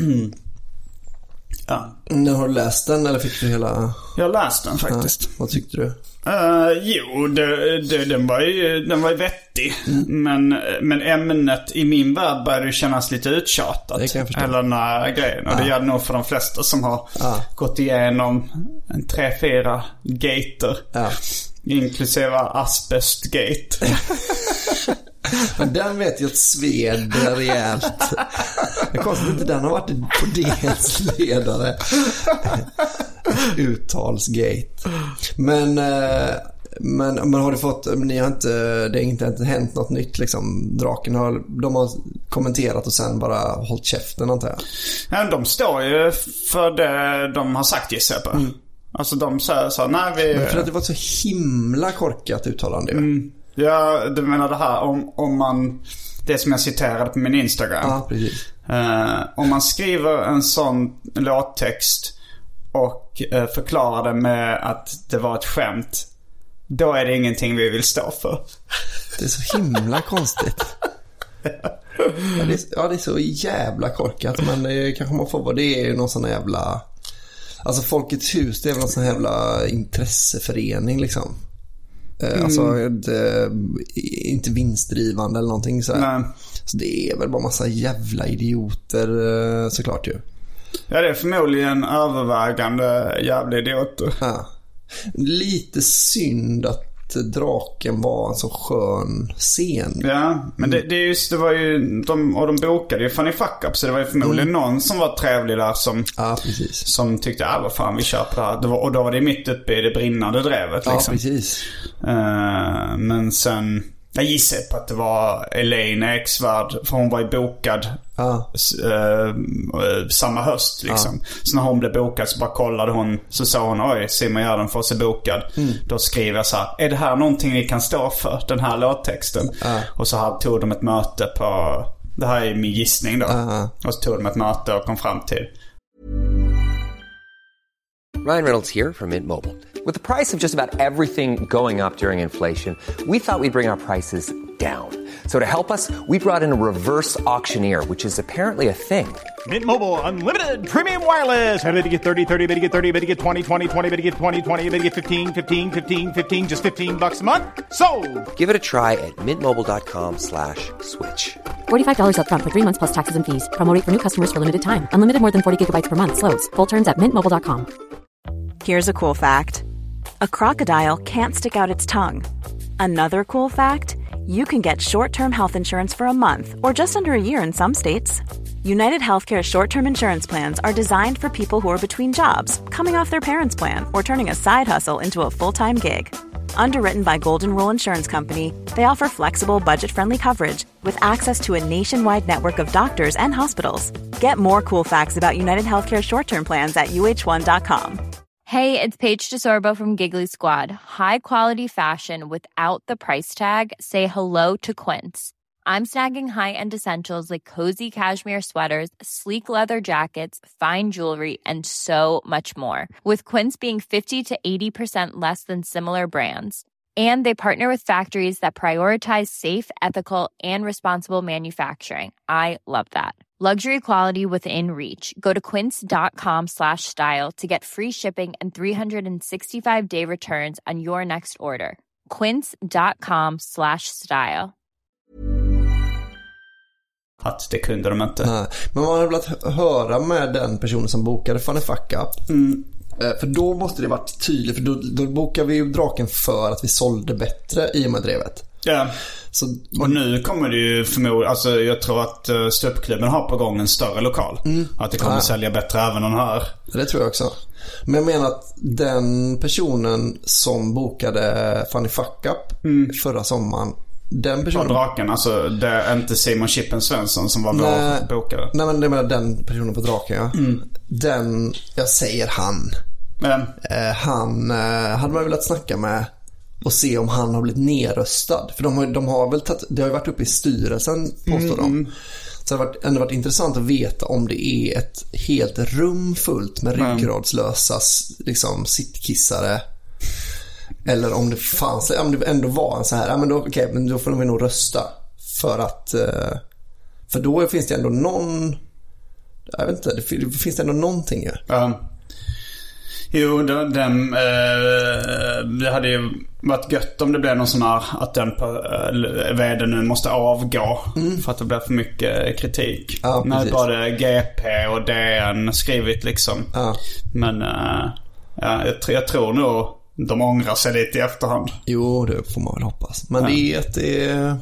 ja. När har du läst den eller fick du hela... Jag har läst den faktiskt. Ja. Vad tyckte du? Uh, jo, det, det, den var ju den var ju vettig. Mm. Men, men ämnet i min värld började kännas lite uttjatat. Det kan jag förstå. Hela den här grejen. Och ja. Det gör det nog för de flesta som har ja. gått igenom en tre, fyra gater. Ja. Inklusive asbestgate. Men den vet jag att sved rejält. Det är konstigt inte den har varit på D N:s ledare. Uttalsgate. Men, men, men har du fått, ni har inte, det har inte, inte hänt något nytt liksom. Draken har, de har kommenterat och sen bara hållit käften antar jag. Ja, de står ju för det de har sagt gissar på. Mm. Alltså de säger så, nej vi... Men för att det var så himla korkat uttalande. Mm. Ja, du menar det här om, om man, det som jag citerade på min Instagram. Ja, precis. Uh, om man skriver en sån låttext och uh, förklarar det med att det var ett skämt, då är det ingenting vi vill stå för. Det är så himla konstigt. Ja, det är, ja, det är så jävla korkat. Men det kanske man får vara. Det är ju någon sån jävla... Alltså Folkets hus, det är väl någon sån jävla intresseförening liksom. Mm. Alltså det, inte vinstdrivande eller någonting så här. Nej. Så det är väl bara massa jävla idioter såklart ju. Ja, det är förmodligen övervägande jävla idioter. Ja. Lite synd att Draken var en så skön scen. Ja, men det, det, är just, det var ju de, och de bokade ju Funny Fuck Up. Så det var ju förmodligen mm. någon som var trevlig där som, ja, precis. Som tyckte, ja vad fan vi kör på det här. Det var, och då var det mitt uppe i det brinnande drevet liksom. Ja, precis. uh, Men sen jag gissar på att det var Elaine Eksvärd, för hon var ju bokad ah. uh, samma höst liksom. Ah. Så när hon blev bokad så bara kollade hon, så sa hon, oj, Simon Gärden får sig bokad. Mm. Då skriver jag så här, är det här någonting ni kan stå för, den här låttexten? Ah. Och så här tog de ett möte på, det här är min gissning då. Ah. Och så tog de ett möte och kom fram till. Ryan Reynolds here from Mint Mobile. With the price of just about everything going up during inflation, we thought we'd bring our prices down. So to help us, we brought in a reverse auctioneer, which is apparently a thing. Mint Mobile Unlimited Premium Wireless. How to get thirty, thirty, how to get thirty, how to get twenty, twenty, twenty, how to get twenty, twenty, how to get fifteen, fifteen, fifteen, fifteen, just fifteen bucks a month? Sold! Give it a try at mintmobile.com slash switch. forty-five dollars up front for three months plus taxes and fees. Promo rate for new customers for limited time. Unlimited more than forty gigabytes per month. Slows full terms at mint mobile dot com. Here's a cool fact. A crocodile can't stick out its tongue. Another cool fact, you can get short-term health insurance for a month or just under a year in some states. United Healthcare short-term insurance plans are designed for people who are between jobs, coming off their parents' plan, or turning a side hustle into a full-time gig. Underwritten by Golden Rule Insurance Company, they offer flexible, budget-friendly coverage with access to a nationwide network of doctors and hospitals. Get more cool facts about United Healthcare short-term plans at U H one dot com. Hey, it's Paige DeSorbo from Giggly Squad. High quality fashion without the price tag. Say hello to Quince. I'm snagging high-end essentials like cozy cashmere sweaters, sleek leather jackets, fine jewelry, and so much more. With Quince being fifty to eighty percent less than similar brands. And they partner with factories that prioritize safe, ethical, and responsible manufacturing. I love that. Luxury quality within reach. Go to quince.com slash style to get free shipping and three sixty-five day returns on your next order. Quince.com slash style. Att det kunde de inte. Nej. Men man har velat höra med den personen som bokade Funny Fuck Up. Mm. För då måste det varit tydligt. För då, då bokade vi ju Draken för att vi sålde bättre i och med drevet. Ja. Så, och nu kommer det ju förmodligen, alltså jag tror att Stöpklubben har på gång en större lokal. Mm. Att det kommer ja. sälja bättre även än här. Det tror jag också. Men jag menar att den personen som bokade Funny Fuck Up mm. förra sommaren, den personen... På Draken, alltså det är inte Simon Chippen Svensson som var vår bokare. Nej, men det menar den personen på Draken, ja. Mm. Den, jag säger han. Men. Eh, han eh, hade man velat snacka med och se om han har blivit nerröstad. För de har, de har väl tatt, det har ju varit uppe i styrelsen, påstår mm. de. Så det har varit, ändå varit intressant att veta om det är ett helt rum fullt med ryggradslösa liksom, sittkissare. Eller om det fanns, om det ändå var en så här, ja, men då, okay, men då får de nog rösta. För att, för då finns det ändå någon, jag vet inte, det finns det ändå någonting ju. Ja. Jo, den, den, eh, det hade ju varit gött om det blev någon sån här att den eh, världen nu måste avgå mm. för att det blev för mycket kritik. Ja, när både G P och D N skrivit liksom. Ja. Men eh, ja, jag, jag tror nog de ångrar sig lite i efterhand. Jo, det får man väl hoppas. Men ja. det är att det är...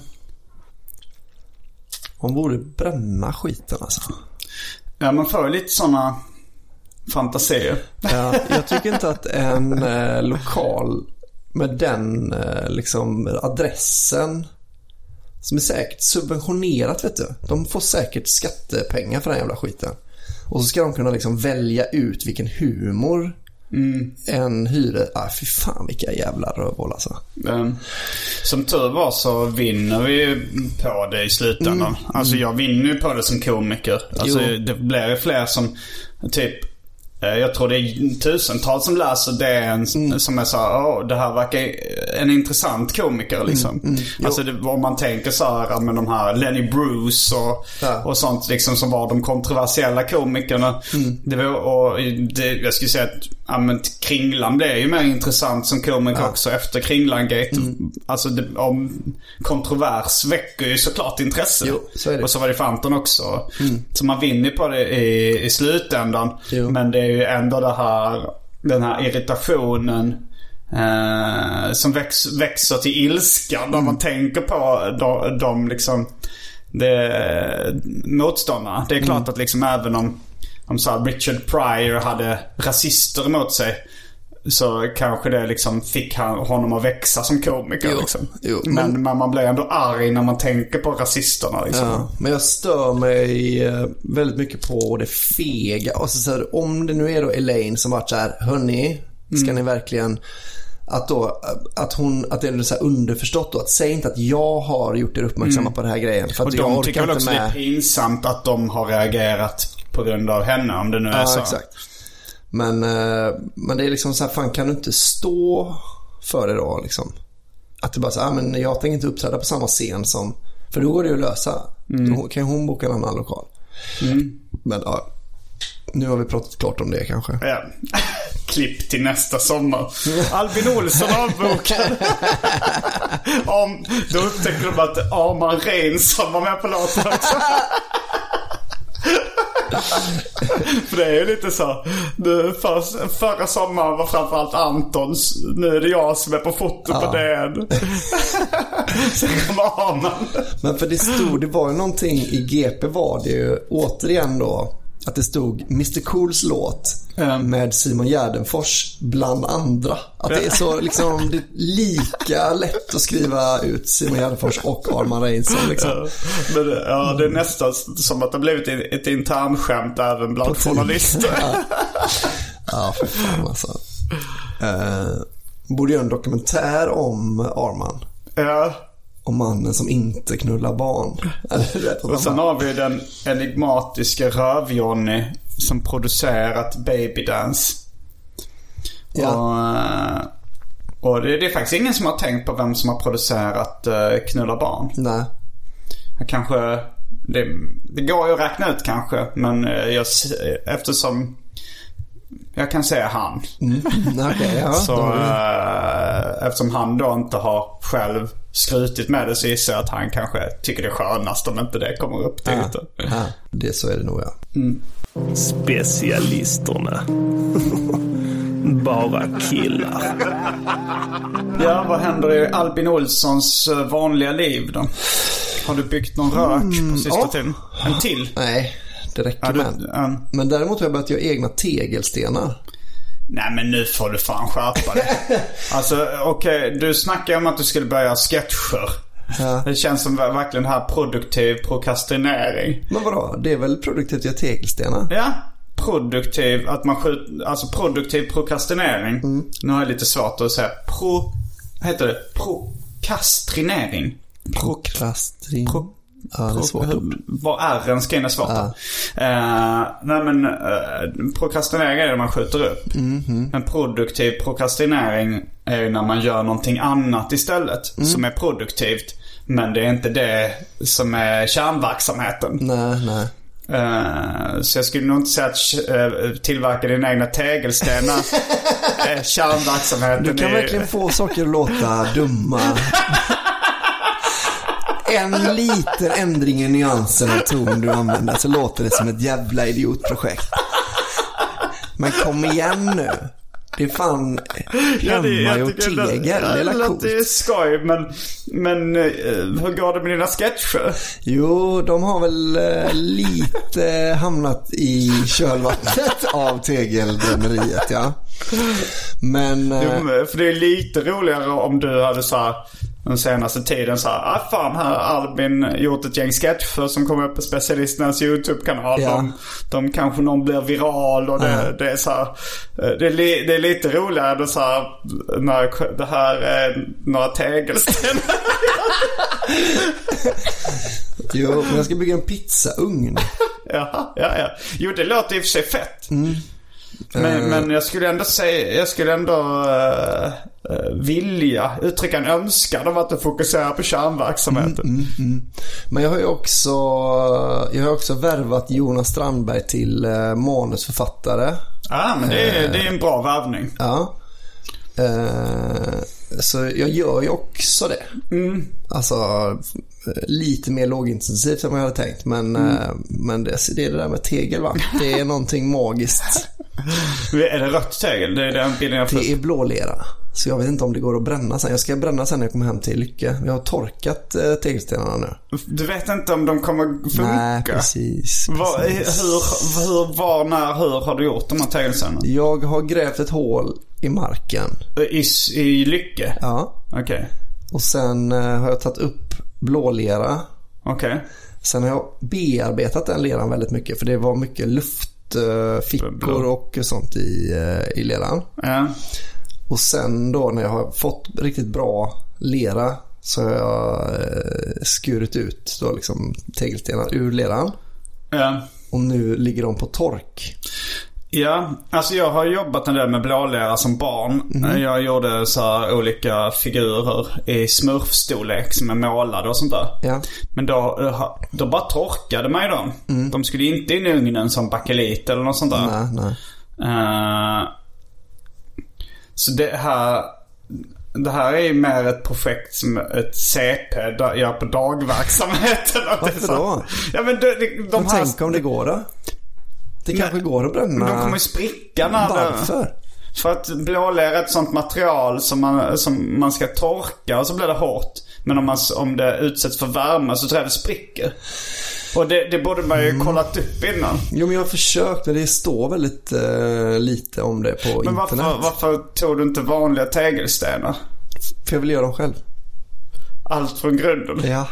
Man borde bränna skiten alltså. Ja, man får lite såna fantasier. Ja, jag tycker inte att en eh, lokal med den eh, liksom adressen som är säkert subventionerat, vet du. De får säkert skattepengar för den jävla skiten. Och så ska de kunna liksom välja ut vilken humor mm. en hyre... Ah, fy fan, vilka jävla rövhål alltså. Mm. Som tur var så vinner vi på det i slutändan. Mm. Alltså jag vinner ju på det som komiker. Alltså jo. Det blir fler som typ... Jag tror det är tusentals som läser det en, mm. som är så här, åh, det här verkar en intressant komiker liksom. Mm, mm, alltså det, om man tänker så här med de här Lenny Bruce och, ja. och sånt liksom som var de kontroversiella komikerna. Mm. Det var, och det, jag skulle säga att ja, men Kringlan blev ju mer intressant som komiker ja. också efter Kringlangate. Mm. Alltså det, om kontrovers väcker ju såklart intresse. Jo, så är det. Och så var det Fanton också. Mm. Så man vinner på det i, i slutändan. Jo. Men det är ju ändå det här, den här irritationen eh, som väx, växer till ilska när mm. man tänker på de, de liksom det, motståndarna. Det är klart mm. att liksom även om, om så här Richard Pryor hade rasister emot sig, så kanske det liksom fick han, honom att växa som komiker jo, liksom. jo, men, men, men man blir ändå arg när man tänker på rasisterna liksom. Ja, men jag stör mig väldigt mycket på det fega. Och så, så här, om det nu är då Elaine som varit så här, hörni, ska mm. ni verkligen att då att hon att det är så här underförstått då, att säg inte att jag har gjort er uppmärksamma mm. på den här grejen, för att och jag de tycker väl också med... det är pinsamt att de har reagerat på grund av henne, om det nu är ja, så. Exakt. Men, men det är liksom så här, fan, kan du inte stå för det då liksom? Att det bara så här, ah, men jag tänker inte uppträda på samma scen som, för då går det ju att lösa. Mm. Då kan hon boka en annan lokal. Mm. Men ja, nu har vi pratat klart om det kanske. Ja. Klipp till nästa sommar. Albin Olsson avbokad. Om, då upptäcker de att Arman Reinsson var med på låten också. För det är ju lite så nu, för, förra sommaren var framförallt Antons. Nu är det jag som är på foto ja. på den. Sen kommer Arman. Men för det stod, det var ju någonting i G P var det ju återigen då att det stod mister Cools låt mm. med Simon Gärdenfors bland andra. Att det är så liksom, det är lika lätt att skriva ut Simon Gärdenfors och Arman Reinsson liksom. Ja, men det, ja, det är nästan som att det har blivit ett internskämt även bland journalister. Ja, ja för fan alltså. Uh, borde göra en dokumentär om Arman. Ja. Om mannen som inte knullar barn. Och sen har vi den enigmatiska Röv-Johnny som producerat Baby Dance. Ja. Och, och det, det är faktiskt ingen som har tänkt på vem som har producerat uh, Knulla barn. Nej. Kanske det, det går ju att räkna ut kanske, men jag, eftersom jag kan säga han. Mm. Okay, ja. Så uh, eftersom han då inte har själv skrutit med det, så gissar jag att han kanske tycker det är skönast om inte det kommer upp till ja. Ja. Det så är det nog, ja. Mm. Specialisterna. Bara killar. Ja, vad händer i Albin Olssons vanliga liv då? Har du byggt någon rök mm, på sista ja. tiden? En till? Nej, det räcker ja, med. Um, Men däremot har jag börjat göra egna tegelstenar. Nej, men nu får du fan skärpa dig. Alltså, okej, okay, du snackar om att du skulle börja sketcher. Ja. Det känns som verkligen här produktiv prokrastinering. Men vadå? Det är väl produktivt att göra tegelstenar? Ja, produktiv, att man skjuter, alltså produktiv prokrastinering. Mm. Nu har jag lite svårt att säga pro vad heter det? Prokrastinering. Prokrastinering. Pro- Ja, det är svårt. Vad är en skrivna svårt. Ja. Uh, nej men uh, prokrastinering är det man skjuter upp. Mm-hmm. Men produktiv prokrastinering är ju när man gör någonting annat istället mm. som är produktivt. Men det är inte det som är kärnverksamheten. Nej, nej. Uh, så jag skulle nog inte säga att uh, tillverka dina egna tegelstenar är kärnverksamheten. Du kan i... verkligen få saker att låta dumma. En liten ändring i nyansen av ton du använder så låter det som ett jävla idiotprojekt. Men kom igen nu. Det är fan hemmagjort tegel. Det är la coolt. Det är skoj, men, men hur går det med dina sketcher? Jo, de har väl uh, lite hamnat i kölvattnet av tegeldrömmeriet, ja. Men... Uh, jo, för det är lite roligare om du hade så här den senaste tiden så här, ah fan, här har Albin gjort ett gäng sketcher som kommer upp på specialisternas YouTube-kanal. Ja. De, de kanske någon blir viral och det, uh-huh. det är så här, det är, li, det är lite roligare då så här, när det här är några tegelstenar. Jo, men jag ska bygga en pizzaugn. Ja, ja, ja. Jo, det låter i och för sig fett. Mm. Men, uh. men jag skulle ändå säga, jag skulle ändå uh, uh, vilja uttrycka en önskan om att du fokuserar på kärnverksamheten. Mm, mm, mm. Men jag har ju också jag har också värvat Jonas Strandberg till uh, manusförfattare. Ja, ah, men det är, uh, det är en bra värvning. Ja. Uh, så jag gör ju också det. Mm. Alltså lite mer lågintensivt än vad jag hade tänkt. Men, mm. uh, men det, det är det där med tegel, va? Det är någonting magiskt. Är det rött tegel? Det är den bilden jag Det är blålera. Så jag vet inte om det går att bränna sen. Jag ska bränna sen när jag kommer hem till Lycke. Jag har torkat uh, tegelstenarna nu. Du vet inte om de kommer funka? Nej, precis, precis. Var, hur, hur, var, när, hur har du gjort de här tegelstenarna? Jag har grävt ett hål i marken. I, i Lycke? Ja. Okej. Okay. Och sen uh, har jag tagit upp blålera. Okej. Okay. Sen har jag bearbetat den leran väldigt mycket. För det var mycket luftfickor och sånt i, i leran. Ja. Och sen då när jag har fått riktigt bra lera så har jag skurit ut då liksom tegelstenar ur leran. Ja. Och nu ligger de på tork. Ja, alltså jag har jobbat en del med blålera som barn. Mm. Jag gjorde så här olika figurer i smurfstorlek som är målade och sånt där. Ja. Men då, då bara torkade mig dem. Mm. De skulle inte in i ugnen som bakelit eller något sånt där. Nej, nej. Uh, så det här det här är ju mer ett projekt som ett C P där jag på dagverksamheten. Varför då? Ja, men de, de, de här... Tänk om det går då? Det kanske Nej, går att bränna. De kommer spricka när Varför? Det, för att blålera är ett sånt material som man, som man ska torka och så blir det hårt. Men om, man, om det utsätts för värme så tror jag det spricker. Och det, det borde man ju mm. kollat upp innan. Jo, men jag har försökt, men det står väldigt uh, lite om det på men internet. Men varför, varför tog du inte vanliga tegelstenar? För jag vill göra dem själv. Allt från grunden? Ja.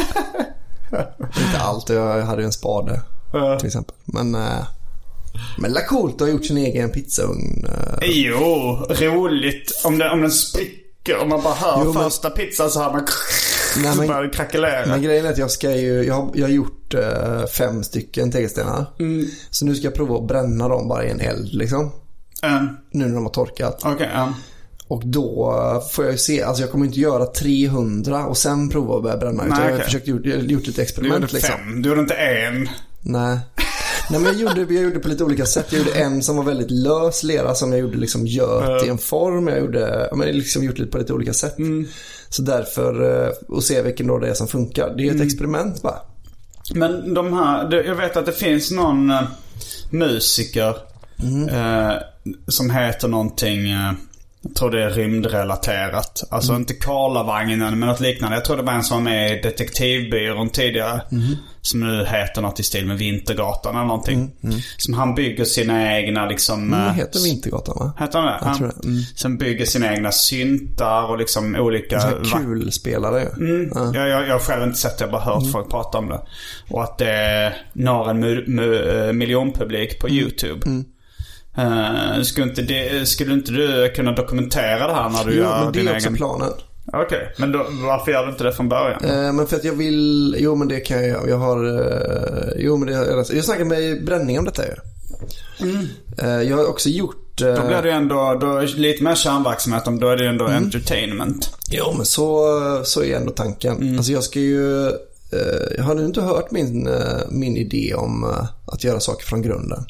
Inte allt, jag hade ju en spade uh. till exempel. Men... Uh, Men det är coolt att ha gjort sin egen pizzaugn. Jo, roligt. Om den, om den spricker, om man bara hör jo, första men... pizzan så här man Nej, men, bara krackelera. Men grejen är att jag ska ju jag har, jag har gjort uh, fem stycken tegelstenar. Mm. Så nu ska jag prova att bränna dem bara i en eld liksom. Mm. Nu när de har torkat. Okej, okay, ja. Och då får jag ju se, alltså jag kommer inte göra trehundra och sen prova att börja bränna. Nej, jag har okay. försökt gjort, gjort ett experiment. Du gjorde liksom. fem, du gjorde inte en. Nej. Nej, men jag gjorde, jag gjorde på lite olika sätt. Jag gjorde en som var väldigt lös lera som jag gjorde liksom göt uh. i en form. Jag gjorde, men liksom gjort lite på lite olika sätt. Mm. Så därför, att se vilken då det är som funkar. Det är ett mm. experiment bara. Men de här, jag vet att det finns någon uh, musiker mm. uh, som heter någonting... Uh, jag tror det är rymdrelaterat. Alltså mm. inte Karlavagnen men något liknande. Jag tror det var en som var med i Detektivbyrån tidigare. Mm. Som nu heter något i stil med Vintergatan eller någonting. Mm. Mm. Som han bygger sina egna liksom... Mm, heter Vintergatan, va? Heter han det? Han, tror det. Mm. Som bygger sina egna syntar och liksom olika... Kul spelare ju. Mm. Ja. Jag, jag, jag har själv inte sett det. Jag har bara hört mm. folk prata om det. Och att det når en mu- mu- miljonpublik på mm. YouTube. Mm. Uh, skulle, inte det, skulle inte du kunna dokumentera det här när du jo, gör men det din är också egen... planen. Okej, okay. Men då, varför gör du inte det från början? Uh, men för att jag vill... Jo, men det kan jag göra. Jag har... Uh, jo, men det har jag snackar med Bränning om detta ju. Mm. Uh, jag har också gjort... Uh, då blir det ändå då, lite mer kärnverksamhet, om då är det ändå mm. entertainment. Jo, men så, så är ändå tanken. Mm. Alltså jag ska ju... Uh, jag har nu inte hört min, uh, min idé om uh, att göra saker från grunden.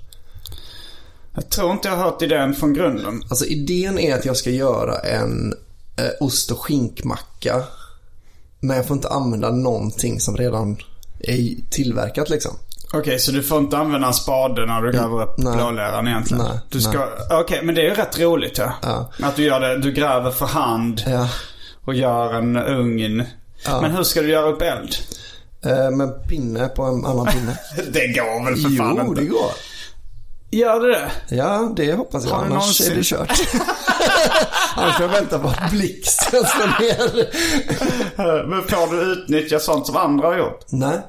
Jag tror inte jag har hört idén från grunden. Alltså idén är att jag ska göra en eh, ost- och skinkmacka. Men jag får inte använda någonting som redan är tillverkat liksom. Okej, okay, så du får inte använda en spade när du gräver upp blåläran egentligen? Nej, du ska... Okej, okay, men det är ju rätt roligt ja. ja. Att du gör det, du gräver för hand ja. och gör en ugn. Ja. Men hur ska du göra upp eld? Eh, med pinne på en annan pinne. Det går väl för jo, fan inte. Jo, det går. Gör det det? Ja, det hoppas jag. Annars någonsin? Är det kört. Annars får jag vänta på att blixten slår ner. Men får du utnyttja sånt som andra har gjort? Nej.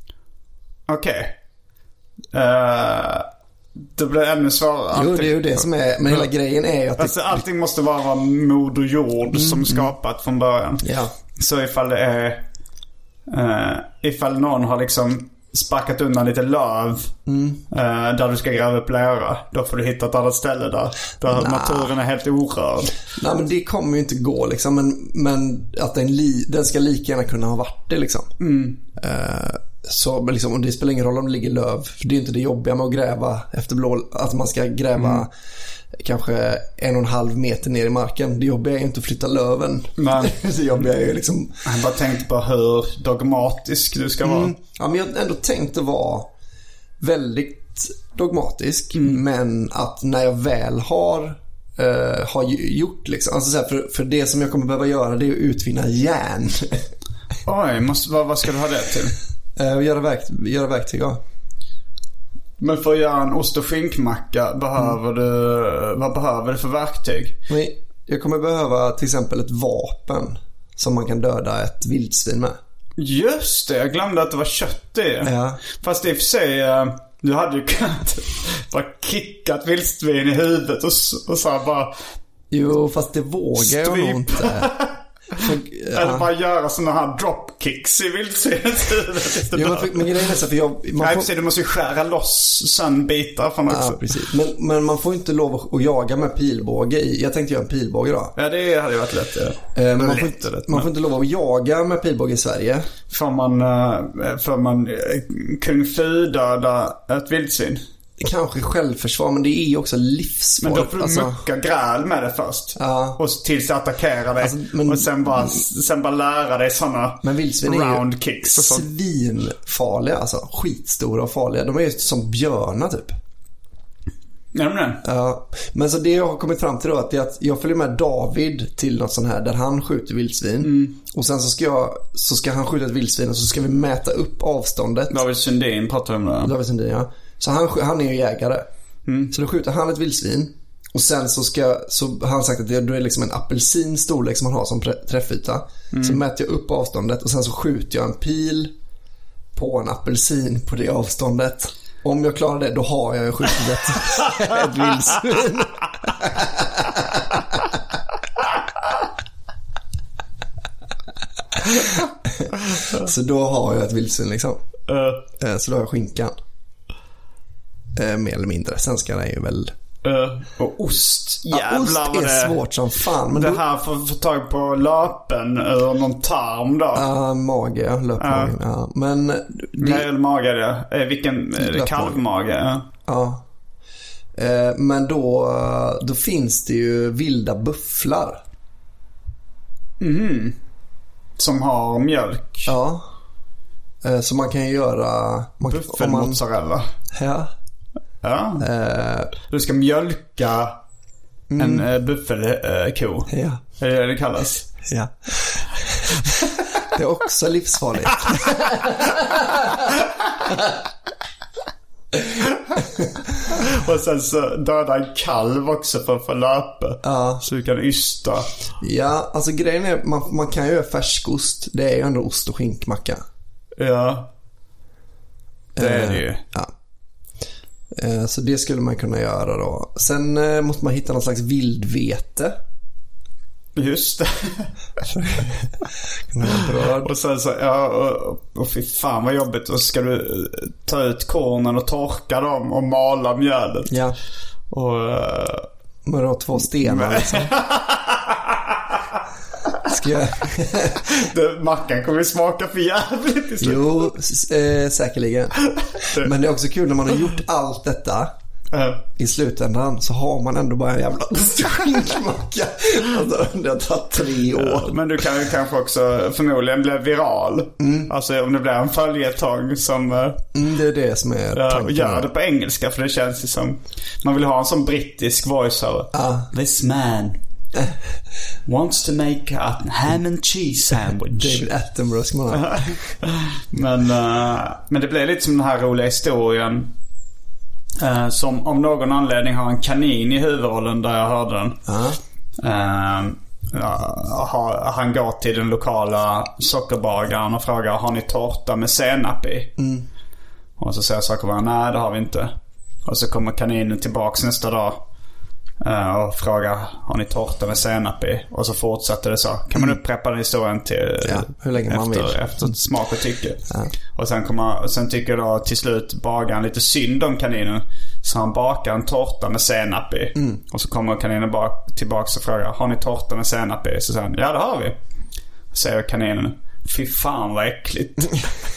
Okej. Okay. Uh, det blir ännu svårare. Jo, det är ju det som är... Men hela grejen är ju att... Alltså, allting måste vara moder jord mm, som skapat mm. från början. Ja. Så ifall det är... Uh, ifall någon har liksom... sparkat undan lite löv mm. uh, där du ska gräva upp lera, då får du hitta ett annat ställe där, där nah. naturen är helt orörd. Nej, men det kommer ju inte gå liksom, men, men att den, li, den ska lika gärna kunna ha varit det liksom. Mm. Uh, så liksom, och det spelar ingen roll om det ligger löv, för det är inte det jobbiga med att gräva efter blå, att man ska gräva mm. kanske en och en halv meter ner i marken. Det jobbiga är ju inte att flytta löven. Men det jobbiga är ju liksom... Jag bara tänkt på hur dogmatisk du ska vara. Mm. Ja, men jag har ändå tänkt att vara väldigt dogmatisk. Mm. Men att när jag väl har uh, har gjort liksom, alltså så här, för, för det som jag kommer behöva göra, det är att utvinna järn. Oj, måste, vad, vad ska du ha det till? Uh, göra, verk, göra verktyg, ja. Men för att göra en ost- och skinkmacka behöver mm. du, vad behöver du för verktyg? Men jag kommer behöva till exempel ett vapen som man kan döda ett vildsvin med. Just det, jag glömde att det var kött i. Ja. Fast i och för sig, du hade ju kunnat bara kickat vildsvin i huvudet och, och så bara... Jo, fast det vågar jag nog inte. För, ja. Eller bara göra såna här dropkicks i vildsvinets huvud. Jo, men, men grejen är så för jag... Man får... Nej, du måste ju skära loss sen bitar från också. Ja, precis. Men, men man får inte lov att jaga med pilbåge i. Jag tänkte göra en pilbåge då. Ja, det hade ju varit lätt. Ja. Men man, lätt, får inte, lätt, man får inte lov att jaga med pilbåge i Sverige. Får man, får man kung fu döda ett vildsvin? Kanske självförsvar, men det är ju också livsfarligt. Men då får du alltså... mucka gräl med det först. Ja. Och tills det attackerar dig. Alltså, men... Och sen bara, sen bara lära dig såna men vildsvin round är ju kicks och sånt. Svinfarliga, alltså. Skitstora och farliga. De är ju som björnar typ. Ja, men. Ja. Men så det jag har kommit fram till då, att det är att jag följer med David till något sånt här där han skjuter vildsvin. Mm. Och sen så ska jag så ska han skjuta ett vildsvin och så ska vi mäta upp avståndet. David Sundin pratar om det. David Sundin, ja. Så han, han är ju jägare. Mm. Så då skjuter han ett vildsvin. Och sen så ska så har han sagt att det, då är liksom en apelsin storlek som man har som träffyta. Mm. Så mäter jag upp avståndet och sen så skjuter jag en pil på en apelsin på det avståndet. Om jag klarar det, då har jag skjutit ett, ett vildsvin. Så då har jag ett vildsvin liksom. Uh. Så då har jag skinkan. Eh, mer eller mindre. Sen ska det ju väl... Uh, och ost. Jävlar, ja, ost är det... svårt som fan. Men det då... här får få tag på löpen ur någon tarm då. Ja, uh, mage. Ja, löpmagen. Uh. Ja. Men... Det... Nej, eller mage är det. Vilken... Är det kalvmage? Ja. Ja. Eh, men då, då finns det ju vilda bufflar. Mm. Som har mjölk. Ja. Eh, så man kan ju göra... Buffelmozzarella. Ja. Ja. Uh, du ska mjölka mm. en uh, buffelko. Uh, ja. Är det det det kallas? Ja. Det är också livsfarligt. Och sen så döda en kalv också för att få löpa. Ja. Så du kan ysta. Ja, alltså grejen är man, man kan ju göra färskost. Det är ju ändå ost och skinkmacka. Ja. Det är det ju. Ja. Så det skulle man kunna göra då. Sen eh, måste man hitta någon slags vildvete. Just det. Och sen så, ja, och, och fy fan vad jobbigt. Och så ska du ta ut kornen och torka dem och mala mjölet. Ja. Och man har två stenar liksom. Ska jag... det, mackan kommer smaka för jävligt i slutet. Jo, äh, säkerligen. Men det är också kul när man har gjort allt detta. Uh. I slutändan så har man ändå bara en jävla skinkmacka. Alltså, det har tagit tre år. Ja, men du kan ju kanske också förmodligen bli viral. Mm. Alltså om det blir en följetong som mm, det är det som är ja, och gör det på engelska. För det känns ju som man vill ha en sån brittisk voiceover. uh. This man wants to make a ham and cheese sandwich. David Attenborough ska man ha. men, uh, men det blir lite som den här roliga historien Uh, som om någon anledning har en kanin i huvudrollen där jag hörde den. Uh-huh. uh, uh, Han går till den lokala sockerbagaren och frågar: har ni tårta med senap i? Mm. Och så säger sockerbagaren: nej, det har vi inte. Och så kommer kaninen tillbaks nästa dag uh, och frågar: har ni tårta med senap i? Och så fortsätter det så. Kan man upprepa den historien till ja, hur länge efter, man vill. efter smak och tycke. Ja. Och sen, kommer, sen tycker då till slut bagaren lite synd om kaninen, så han bakar en tårta med senap i. Mm. Och så kommer kaninen bak, tillbaka och frågar: har ni tårta med senap i? Så säger han: ja, det har vi. Säger kaninen: fy fan vad äckligt.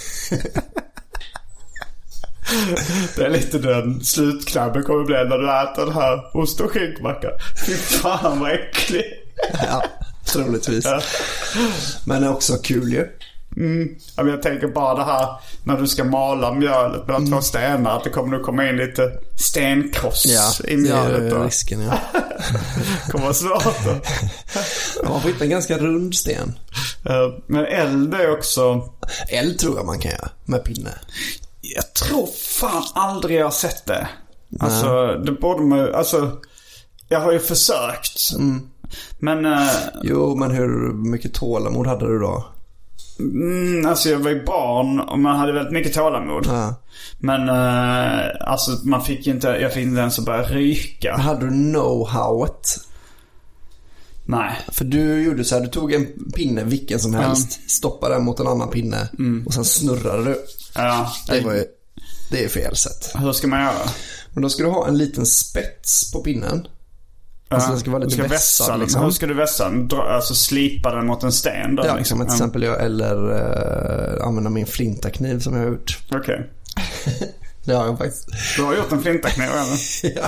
Det är lite den slutknabben kommer bli när du äter den här ost- och skinkmackan. Fy fan vad äckligt. Ja, troligtvis. Ja. Men också kul ju. Mm. Jag tänker bara det här när du ska mala mjölet mellan mm. två stenar, att det kommer att komma in lite stenkross ja, i mjölet. Det är risken, ja. kommer vara svårt då. Man får hitta en ganska rund sten. Men eld är också... Eld tror jag man kan göra med pinne. Jag tror fan aldrig jag har sett det. Nej. Alltså det borde man, alltså jag har ju försökt. Mm. Men uh, jo, men hur mycket tålamod hade du då? Mm, alltså jag var ju barn och man hade väldigt mycket tålamod. Ja. Men uh, alltså man fick inte, jag fick inte ens att börja ryka. Hade du know-howet? Nej. För du gjorde så här, du tog en pinne, vilken som helst, mm. stoppade den mot en annan pinne mm. och sen snurrade du. Ja. Det var ju, det är fel sätt. Hur ska man göra? Men då ska du ha en liten spets på pinnen. Alltså ja. Den ska vara lite ska vässad vässa, liksom. Hur ska du vässa den? Alltså slipa den mot en sten då? Ja, liksom. till exempel jag, eller uh, använda min flintakniv som jag har gjort. Okej. Okay. Det har jag faktiskt. Du har gjort en flintakniv även? Ja.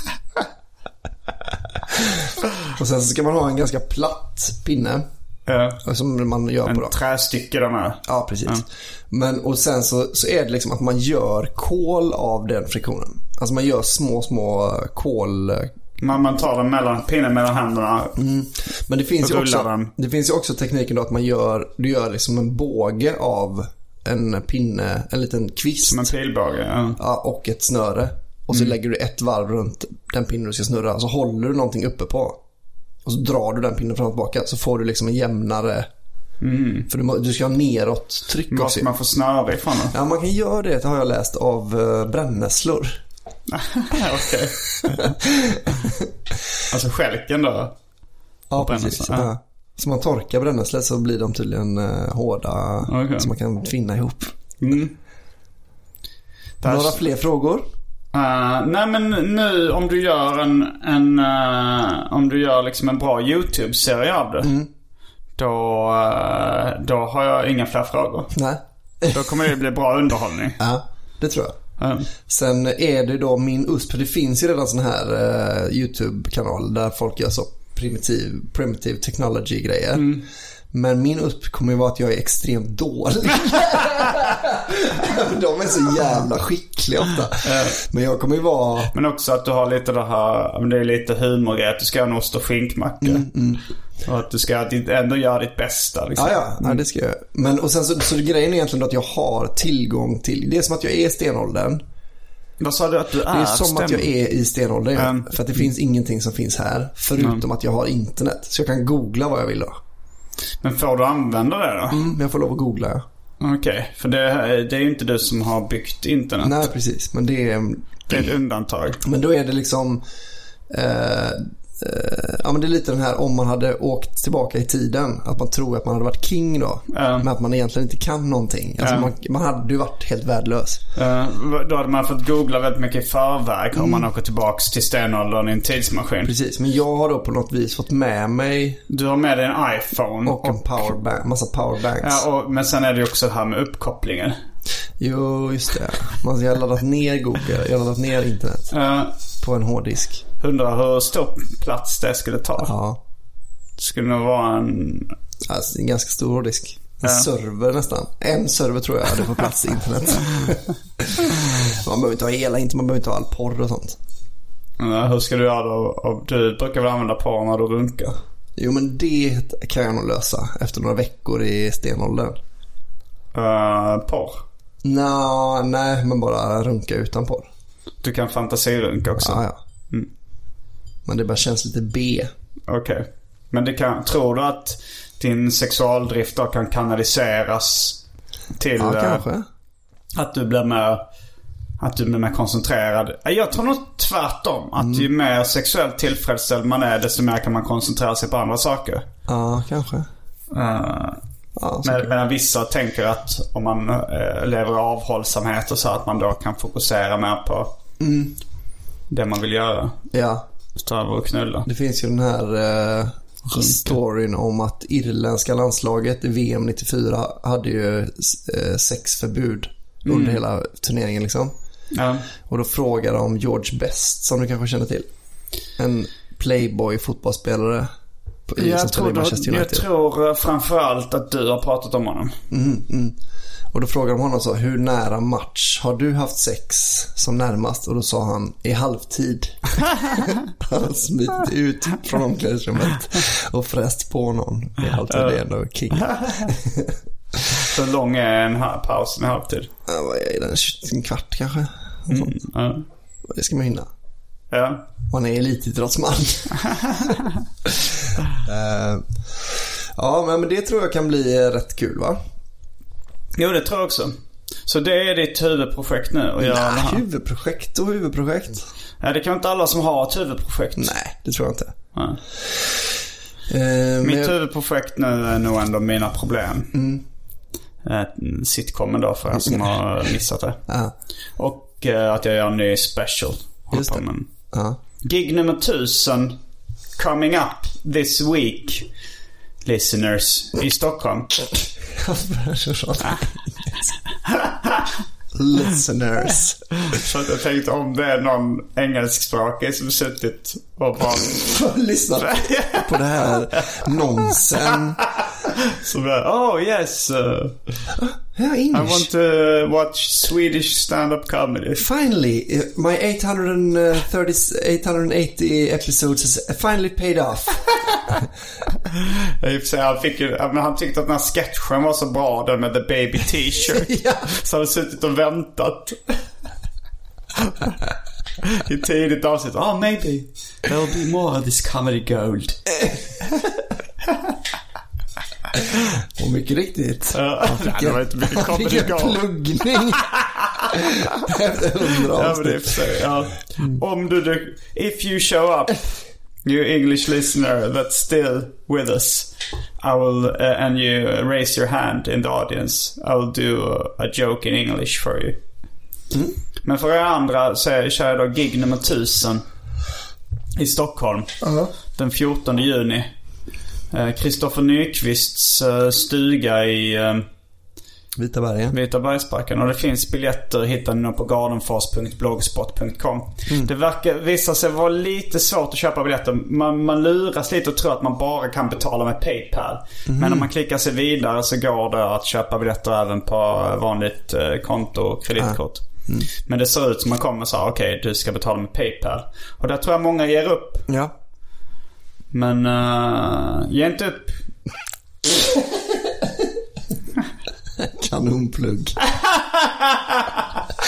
Och sen så ska man ha en ganska platt pinne. Ja. Som man gör en på då. trästycke de här. Ja, precis. Ja. Men och sen så, så är det liksom att man gör kol av den friktionen. Alltså man gör små små kol. Man, man tar den mellan pinnen mellan händerna. Mm. Men det finns ju också den. det finns ju också tekniken då att man gör du gör liksom en båge av en pinne, en liten kvist. Som en pilbåge, ja. Ja, och ett snöre. Och så mm. lägger du ett varv runt den pinnen du ska snurra. Så håller du någonting uppe på. Och så drar du den pinnen fram och tillbaka. Så får du liksom en jämnare... Mm. För du, du ska ha neråt tryck också. Måste man få snöre ifrån det? Ja, man kan göra det. Det har jag läst av uh, brännässlor. Okej. Alltså skälken då? Ja, precis. Ja. Så man torkar brännässlor så blir de tydligen uh, hårda. Okay. Så man kan tvinna ihop. Mm. Några fler frågor? Uh, nej men nu om du gör en, en uh, om du gör liksom en bra YouTube-serie av det, mm. då, uh, då har jag inga fler frågor. Nej. Då kommer det bli bra underhållning. Ja, det tror jag. Mm. Sen är det då min U S P. Det finns ju redan sån här uh, YouTube-kanal där folk gör så primitiv, primitive technology-grejer. Mm. Men min U S P kommer ju vara att jag är extremt dålig. De är så jävla skickliga ofta. Men jag kommer ju vara... Men också att du har lite det här, det är lite humorgrej, att du ska ha en ost och skinkmacka. Mm, mm. Och att du ska ändå göra ditt bästa liksom. Ja, ja, mm. ja, det ska jag. Men och sen så, så grejen är egentligen att jag har tillgång till, det är som att jag är i stenåldern. Vad sa du att du är? Det är som stäm... att jag är i stenåldern. Mm. För att det finns ingenting som finns här förutom mm. att jag har internet. Så jag kan googla vad jag vill då. Men får du använda det då? Mm, jag får lov att googla. Okej, okay, för det, det är ju inte du som har byggt internet. Nej, precis. Men det är, det är ett undantag. Men då är det liksom... Eh, ja, men det är lite den här om man hade åkt tillbaka i tiden, att man tror att man hade varit king då, uh. men att man egentligen inte kan någonting. Alltså uh. man, man hade ju varit helt värdelös. Uh, då hade man fått googla väldigt mycket i förväg mm. om man åker tillbaks till stenåldern i en tidsmaskin. Precis, men jag har då på något vis fått med mig... Du har med dig en iPhone. Och, och en powerbank, massa powerbanks. Ja, och, men sen är det ju också det här med uppkopplingen. Jo, just det. Man har laddat ner Google, jag har laddat ner internet uh. på en hårddisk. Undrar hur stor plats det skulle ta. Ja. Det skulle nog vara en... Alltså, en ganska stor hårddisk. En ja. server nästan. En server tror jag hade på plats i internet. Man behöver inte ha hela internet, man behöver inte ha all porr och sånt. Ja, hur ska du göra då? Du brukar väl använda porr när du runkar? Jo, men det kan jag nog lösa efter några veckor i stenåldern. Uh, porr? Nå, nej, men bara runka utan porr. Du kan fantasirunka också? Ja, ja. Mm. Men det bara känns lite B. Okej. Okay. Men det kan, tror du att din sexualdrift då kan kanaliseras till ja, kanske. Uh, att du blir mer att du blir mer koncentrerad? Jag tror nog tvärtom. Att mm. ju mer sexuellt tillfredsställd man är, desto mer kan man koncentrera sig på andra saker. Ja, kanske. Uh, ja, med, medan vissa tänker att om man uh, lever avhållsamhet och så, att man då kan fokusera mer på mm. det man vill göra. Ja. Sträva och knulla. Det finns ju den här uh, storyn om att irländska landslaget i V M nittiofyra hade ju uh, sexförbud mm. under hela turneringen liksom. Ja. Och då frågade de George Best, som du kanske känner till. En playboy fotbollsspelare. På, jag, tror då, jag tror framförallt att du har pratat om honom. Mm, mm. Och då frågade de honom så, hur nära match har du haft sex som närmast? Och då sa han, i halvtid. Han smitt ut från omklädningsrummet och fräst på någon i halvtid. Det är ändå king. Så lång är en här paus med halvtid? Ja, vad är det? En kvart kanske? Mm, ja. Det ska man hinna. Ja. Man är elitidrottsman. uh, ja, men det tror jag kan bli rätt kul, va? Jo, det tror jag också. Så det är ditt huvudprojekt nu att göra. Nej, huvudprojekt och huvudprojekt. Nej, det kan inte alla som har ett huvudprojekt. Nej, det tror jag inte. Ja. Uh, Mitt men... huvudprojekt nu är nog ändå Mina problem. Mm. Uh, sitcomen då, för jag som har missat det. Uh. Och uh, att jag gör en ny special. Just det. Men... Uh. Gig nummer tusen coming up this week, listeners, i Stockholm. Listeners. Så att jag tänkte, om det är någon engelskspråkig som suttit och bara lyssnat på det här nonsen. Så bara, oh yes, uh, yeah, I want to watch Swedish stand-up comedy. Finally, my eight thirty, eight eighty episodes is finally paid off. Han, fick ju, men han tyckte att den här sketchen var så bra, den med The Baby T-shirt. Ja. Så han hade suttit och väntat i tidigt avsnitt. Oh, maybe there'll be more of this comedy gold. Och mycket riktigt. Ja, han fick, det var inte mycket comedy gold. En pluggning. Efter hundra ja, men det är så, ja. Om du, du if you show up, you English listener that's still with us, I will uh, and you raise your hand in the audience, I will do a, a joke in English for you. Mm. Men för er andra så kör jag då gig nummer tusen i Stockholm. Uh-huh. Den fjortonde juni. Kristoffer Nyqvists uh, stuga i uh, Vita bergen. Vita bergsparken. Och det finns biljetter, hittar ni på gardenfors punkt blogspot punkt com. Mm. Det verkar visa sig vara lite svårt att köpa biljetter. Man, man luras lite och tror att man bara kan betala med PayPal. Mm. Men om man klickar sig vidare så går det att köpa biljetter även på vanligt uh, konto och kreditkort. Ah. Mm. Men det ser ut som man kommer och säger, okej, okay, du ska betala med PayPal. Och där tror jag många ger upp. Ja. Men uh, ge inte upp.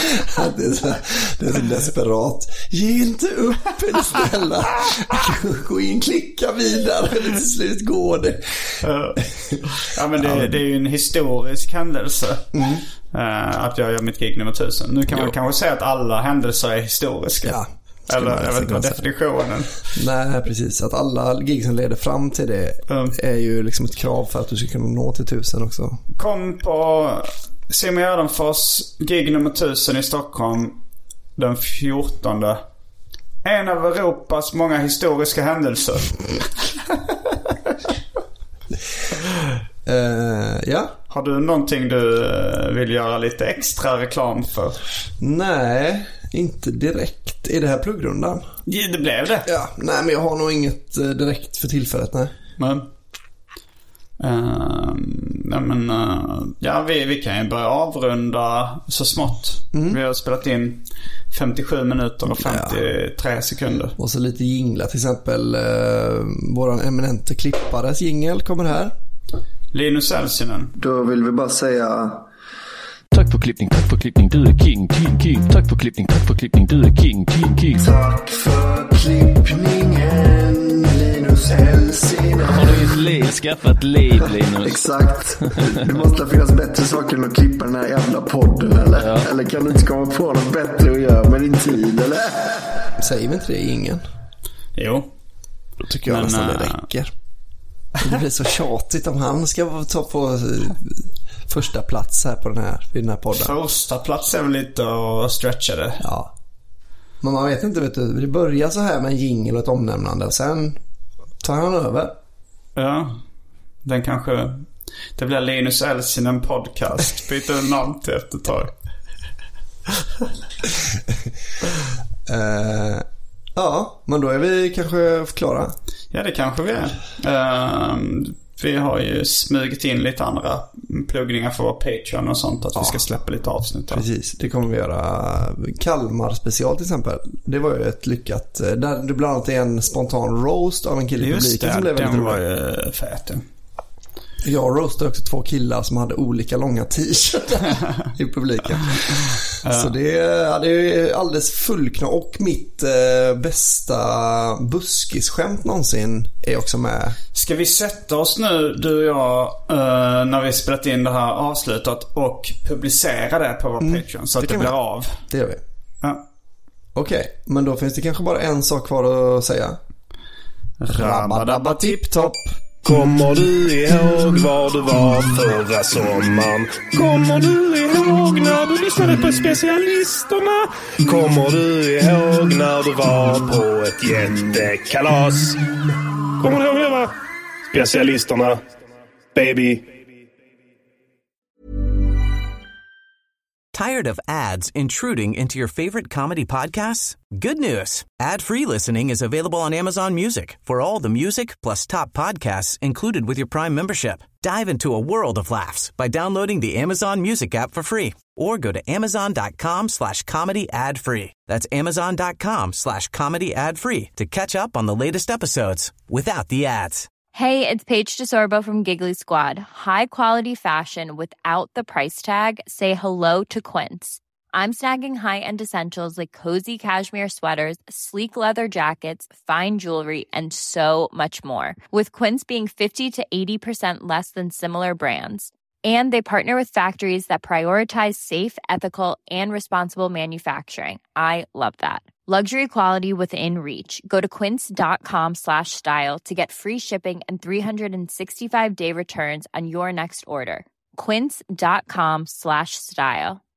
Att det, är så, det är så desperat. Ge inte upp, är det snälla. Gå in, klicka vidare, eller till slut går det. Ja, men det, det är ju en historisk händelse. Mm. Uh, att jag gör mitt gig nummer tusen. Nu kan jo. man kanske säga att alla händelser är historiska. Ja. Eller jag vet inte vad definitionen. Nej, precis. Att alla gig som leder fram till det mm. är ju liksom ett krav för att du ska kunna nå till tusen också. Kom på Simon Gärdenfors gig nummer tusen i Stockholm den fjortonde. En av Europas många historiska händelser. uh, ja. Har du någonting du vill göra lite extra reklam för? Nej, inte direkt. Är det här pluggrundan? Ja, det blev det. Ja, nej, men jag har nog inget direkt för tillfället, nej. Men, uh, nej, men uh, ja, vi, vi kan ju börja avrunda så smått. Mm. Vi har spelat in femtiosju minuter och femtiotre ja. sekunder. Och så lite jinglar, till exempel uh, våran eminente klippares jingel kommer här. Linus Elsinen. Då vill vi bara säga tack för klippning, tack för klippning, du är king, king, king. Tack för klippning, tack för klippning, du är king, king, king. Tack för klippningen, Linus Elsinen. Har du ett liv, skaffat liv, Linus? Exakt. Det måste finnas bättre saker än att klippa den här jävla podden, eller? Ja. Eller kan du inte komma på något bättre att göra med din tid, eller? Säger vi inte det, ingen? Jo. Då tycker jag men, nästan det räcker. Det blir så tjatigt om han ska ta på första plats här på den här, vid den här podden. Första plats är väl lite att stretcha det. Ja. Men man vet inte, vet du. Det börjar så här med en jingle och ett omnämnande och sen tar han över. Ja. Den kanske... Det blir Linus Elsinen podcast. Byter namn till efter ett tag. uh, ja, men då är vi kanske klara. Ja, det kanske vi är. Uh, vi har ju smugit in lite andra pluggningar för vår Patreon och sånt. Att ja. vi ska släppa lite avsnitt. Här. Precis, det kommer vi göra. Kalmar special till exempel. Det var ju ett lyckat. Där det bland annat är en spontan roast av en kille i publiken. Det, som blev den var ju fet. Jag roastade också två killar som hade olika långa t-shirtar i publiken. Ja. Så det, ja, det är alldeles fullknå. Och mitt eh, bästa buskisskämt någonsin är också med. Ska vi sätta oss nu, du och jag, eh, när vi spelat in det här avslutat och publicera det på vår mm, Patreon så att det, det blir vi. av? Det gör vi. Ja. Okej, okay, men då finns det kanske bara en sak kvar att säga. Rabadabba tipptopp. Kommer du ihåg var du var förra sommaren? Kommer du ihåg när du lyssnade på specialisterna? Kommer du ihåg när du var på ett jättekalas? Kommer du ihåg det, va? Specialisterna, baby. Tired of ads intruding into your favorite comedy podcasts? Good news. Ad-free listening is available on Amazon Music for all the music plus top podcasts included with your Prime membership. Dive into a world of laughs by downloading the Amazon Music app for free or go to amazon.com slash comedy ad free. That's amazon.com slash comedy ad free to catch up on the latest episodes without the ads. Hey, it's Paige DeSorbo from Giggly Squad. High quality fashion without the price tag. Say hello to Quince. I'm snagging high-end essentials like cozy cashmere sweaters, sleek leather jackets, fine jewelry, and so much more. With Quince being fifty to eighty percent less than similar brands. And they partner with factories that prioritize safe, ethical, and responsible manufacturing. I love that. Luxury quality within reach. Go to quince.com slash style to get free shipping and three sixty-five day returns on your next order. Quince.com slash style.